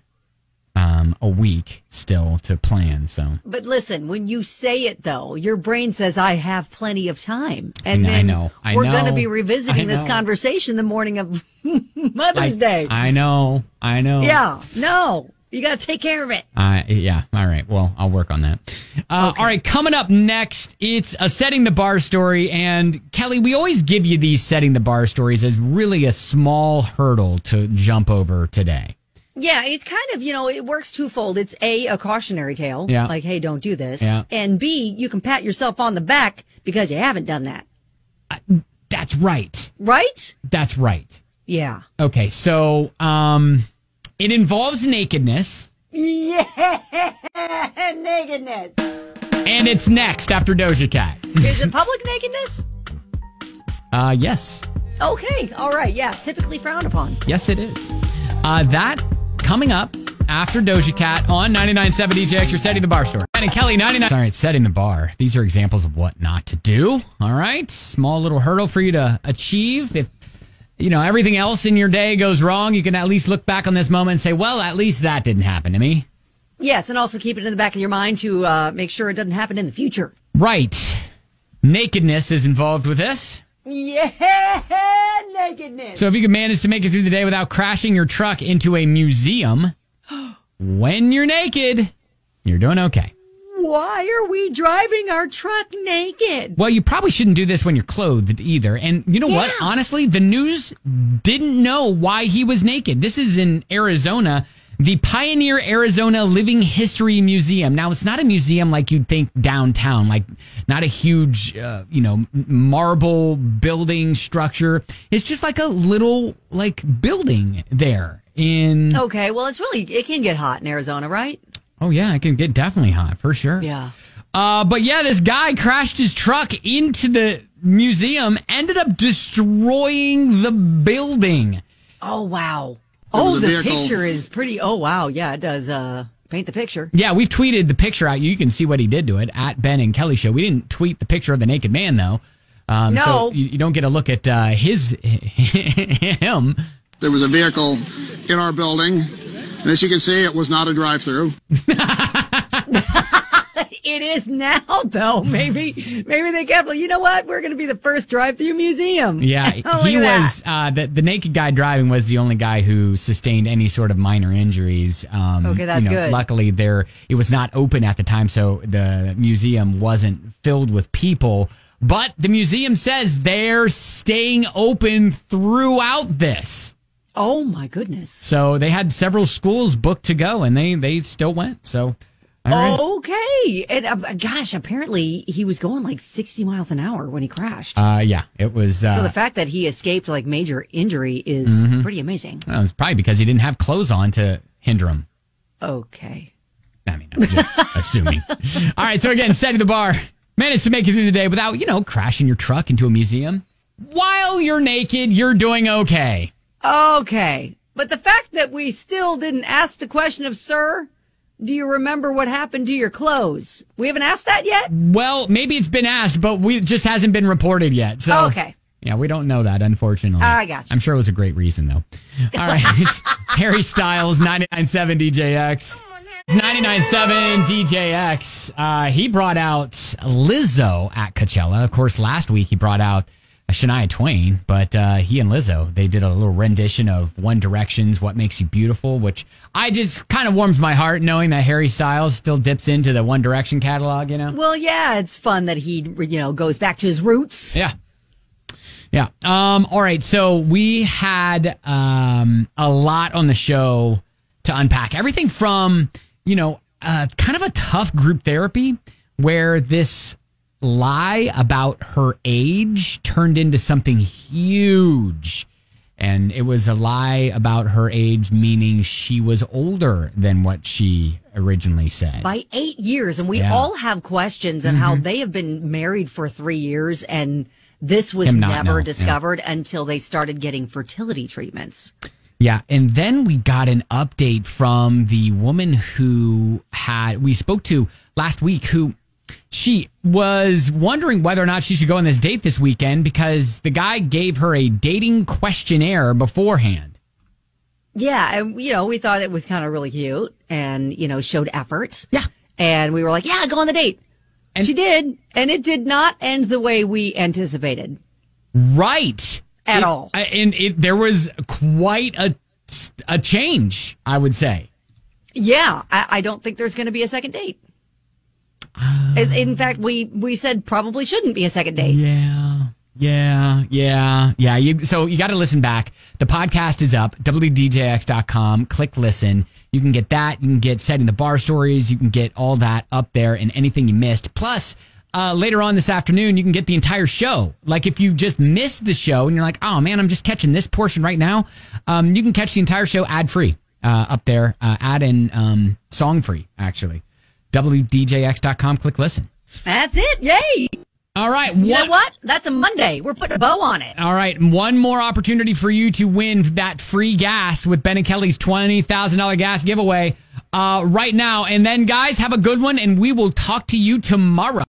Speaker 1: um, a week still to plan. So
Speaker 2: But listen, when you say it though, your brain says, I have plenty of time. And
Speaker 1: I
Speaker 2: then
Speaker 1: know, I
Speaker 2: we're
Speaker 1: know,
Speaker 2: going to be revisiting
Speaker 1: I
Speaker 2: this
Speaker 1: know.
Speaker 2: conversation the morning of Mother's
Speaker 1: I,
Speaker 2: Day.
Speaker 1: I know, I know.
Speaker 2: Yeah. No. You got to take care of it.
Speaker 1: Uh, yeah. All right. Well, I'll work on that. Uh, All right. Coming up next, it's a setting the bar story. And Kelly, we always give you these setting the bar stories as really a small hurdle to jump over today.
Speaker 2: Yeah, it's kind of, you know, it works twofold. It's A, a cautionary tale.
Speaker 1: Yeah.
Speaker 2: Like, hey, don't do this.
Speaker 1: Yeah.
Speaker 2: And B, you can pat yourself on the back because you haven't done that.
Speaker 1: That's right.
Speaker 2: Right?
Speaker 1: That's right.
Speaker 2: Yeah.
Speaker 1: Okay. So, um, it involves nakedness,
Speaker 2: Yeah. Nakedness.
Speaker 1: and it's next after Doja Cat.
Speaker 2: Is it public nakedness?
Speaker 1: Uh, yes.
Speaker 2: Okay. All right. Yeah. Typically frowned upon.
Speaker 1: Yes, it is. Uh, that coming up after Doja Cat on ninety-nine point seven D J X. You're setting the bar story. And Kelly, ninety-nine. Sorry, it's setting the bar. These are examples of what not to do. All right. Small little hurdle for you to achieve. If, you know, everything else in your day goes wrong, you can at least look back on this moment and say, well, at least that didn't happen to me.
Speaker 2: Yes. And also keep it in the back of your mind to uh, make sure it doesn't happen in the future.
Speaker 1: Right. Nakedness is involved with this.
Speaker 2: Yeah, nakedness.
Speaker 1: So if you can manage to make it through the day without crashing your truck into a museum, when you're naked, you're doing okay.
Speaker 2: Why are we driving our truck naked?
Speaker 1: Well, you probably shouldn't do this when you're clothed either. And you know
Speaker 2: Yeah.
Speaker 1: what? Honestly, the news didn't know why he was naked. This is in Arizona. The Pioneer Arizona Living History Museum. Now, it's not a museum like you'd think downtown, like not a huge, uh, you know, marble building structure. It's just like a little, like, building there in...
Speaker 2: Okay, well, it's really, it can get hot in Arizona, right?
Speaker 1: Oh, yeah, it can get definitely hot, for sure.
Speaker 2: Yeah.
Speaker 1: Uh, but yeah, this guy crashed his truck into the museum, ended up destroying the building.
Speaker 2: Oh, wow.
Speaker 9: There
Speaker 2: Oh,
Speaker 9: was a
Speaker 2: the
Speaker 9: vehicle-
Speaker 2: picture is pretty. Oh, wow. Yeah, it does uh, paint the picture.
Speaker 1: Yeah, we've tweeted the picture out. You can see what he did to it at Ben and Kelly Show. We didn't tweet the picture of the naked man, though. Um,
Speaker 2: No.
Speaker 1: So you, you don't get a look at uh, his him.
Speaker 9: There was a vehicle in our building, and as you can see, it was not a drive-through.
Speaker 2: It is now, though. Maybe maybe they kept, you know what? We're going to be the first drive-through museum.
Speaker 1: Yeah,
Speaker 2: Oh,
Speaker 1: he
Speaker 2: look at
Speaker 1: was uh, the the naked guy driving was the only guy who sustained any sort of minor injuries. Um,
Speaker 2: Okay, that's
Speaker 1: you know,
Speaker 2: good.
Speaker 1: Luckily, there it was not open at the time, so the museum wasn't filled with people. But the museum says they're staying open throughout this.
Speaker 2: Oh, my goodness.
Speaker 1: So they had several schools booked to go, and they they still went. So. All right.
Speaker 2: Okay. And uh, gosh, apparently he was going like sixty miles an hour when he crashed.
Speaker 1: Uh, yeah, it was. Uh,
Speaker 2: so the fact that he escaped like major injury is
Speaker 1: Mhm.
Speaker 2: pretty amazing.
Speaker 1: well, it was probably because he didn't have clothes on to hinder him.
Speaker 2: Okay.
Speaker 1: I mean, I'm just assuming. All right, so again, setting the bar. Managed to make it through the day without, you know, crashing your truck into a museum. While you're naked, you're doing okay.
Speaker 2: Okay. But the fact that we still didn't ask the question of, sir, do you remember what happened to your clothes? We haven't asked that yet?
Speaker 1: Well, maybe it's been asked, but we it just hasn't been reported yet. So
Speaker 2: Okay.
Speaker 1: Yeah, we don't know that, unfortunately.
Speaker 2: I got you.
Speaker 1: I'm sure it was a great reason, though. All right. It's Harry Styles, ninety-nine point seven D J X. It's ninety-nine point seven D J X. Uh, he brought out Lizzo at Coachella. Of course, last week he brought out Shania Twain, but uh, he and Lizzo, they did a little rendition of One Direction's What Makes You Beautiful, which I just kind of warms my heart knowing that Harry Styles still dips into the One Direction catalog, you know?
Speaker 2: Well, yeah, it's fun that he, you know, goes back to his roots.
Speaker 1: Yeah. Yeah. Um, all right. So we had um, a lot on the show to unpack. Everything from, you know, uh, kind of a tough group therapy where this lie about her age turned into something huge. And it was a lie about her age, meaning she was older than what she originally said.
Speaker 2: By eight years. And we
Speaker 1: Yeah.
Speaker 2: all have questions on how
Speaker 1: Mhm.
Speaker 2: they have been married for three years and this was
Speaker 1: Him not
Speaker 2: never
Speaker 1: know, yeah.
Speaker 2: discovered until they started getting fertility treatments.
Speaker 1: Yeah, and then we got an update from the woman who had we spoke to last week, who she was wondering whether or not she should go on this date this weekend because the guy gave her a dating questionnaire beforehand.
Speaker 2: Yeah, and you know, we thought it was kind of really cute and, you know, showed effort.
Speaker 1: Yeah.
Speaker 2: And we were like, yeah, go on the date. And she did, and it did not end the way we anticipated.
Speaker 1: Right.
Speaker 2: At
Speaker 1: It-
Speaker 2: all.
Speaker 1: And it there was quite a a change, I would say.
Speaker 2: Yeah, I, I don't think there's going to be a second date. in, in fact, we, we said probably shouldn't be a second date.
Speaker 1: Yeah. Yeah, yeah, yeah. You, so you got to listen back. The podcast is up, W D J X dot com. Click listen. You can get that. You can get Setting the Bar stories. You can get all that up there and anything you missed. Plus, uh, later on this afternoon, you can get the entire show. Like if you just missed the show and you're like, oh man, I'm just catching this portion right now. Um, you can catch the entire show ad free uh, up there, uh, ad and um, song free, actually. W D J X dot com. Click listen.
Speaker 2: That's it. Yay.
Speaker 1: All right.
Speaker 2: You
Speaker 1: what,
Speaker 2: know what? That's a Monday. We're putting a bow on it.
Speaker 1: All right. One more opportunity for you to win that free gas with Ben and Kelly's twenty thousand dollars gas giveaway uh, right now. And then, guys, have a good one, and we will talk to you tomorrow.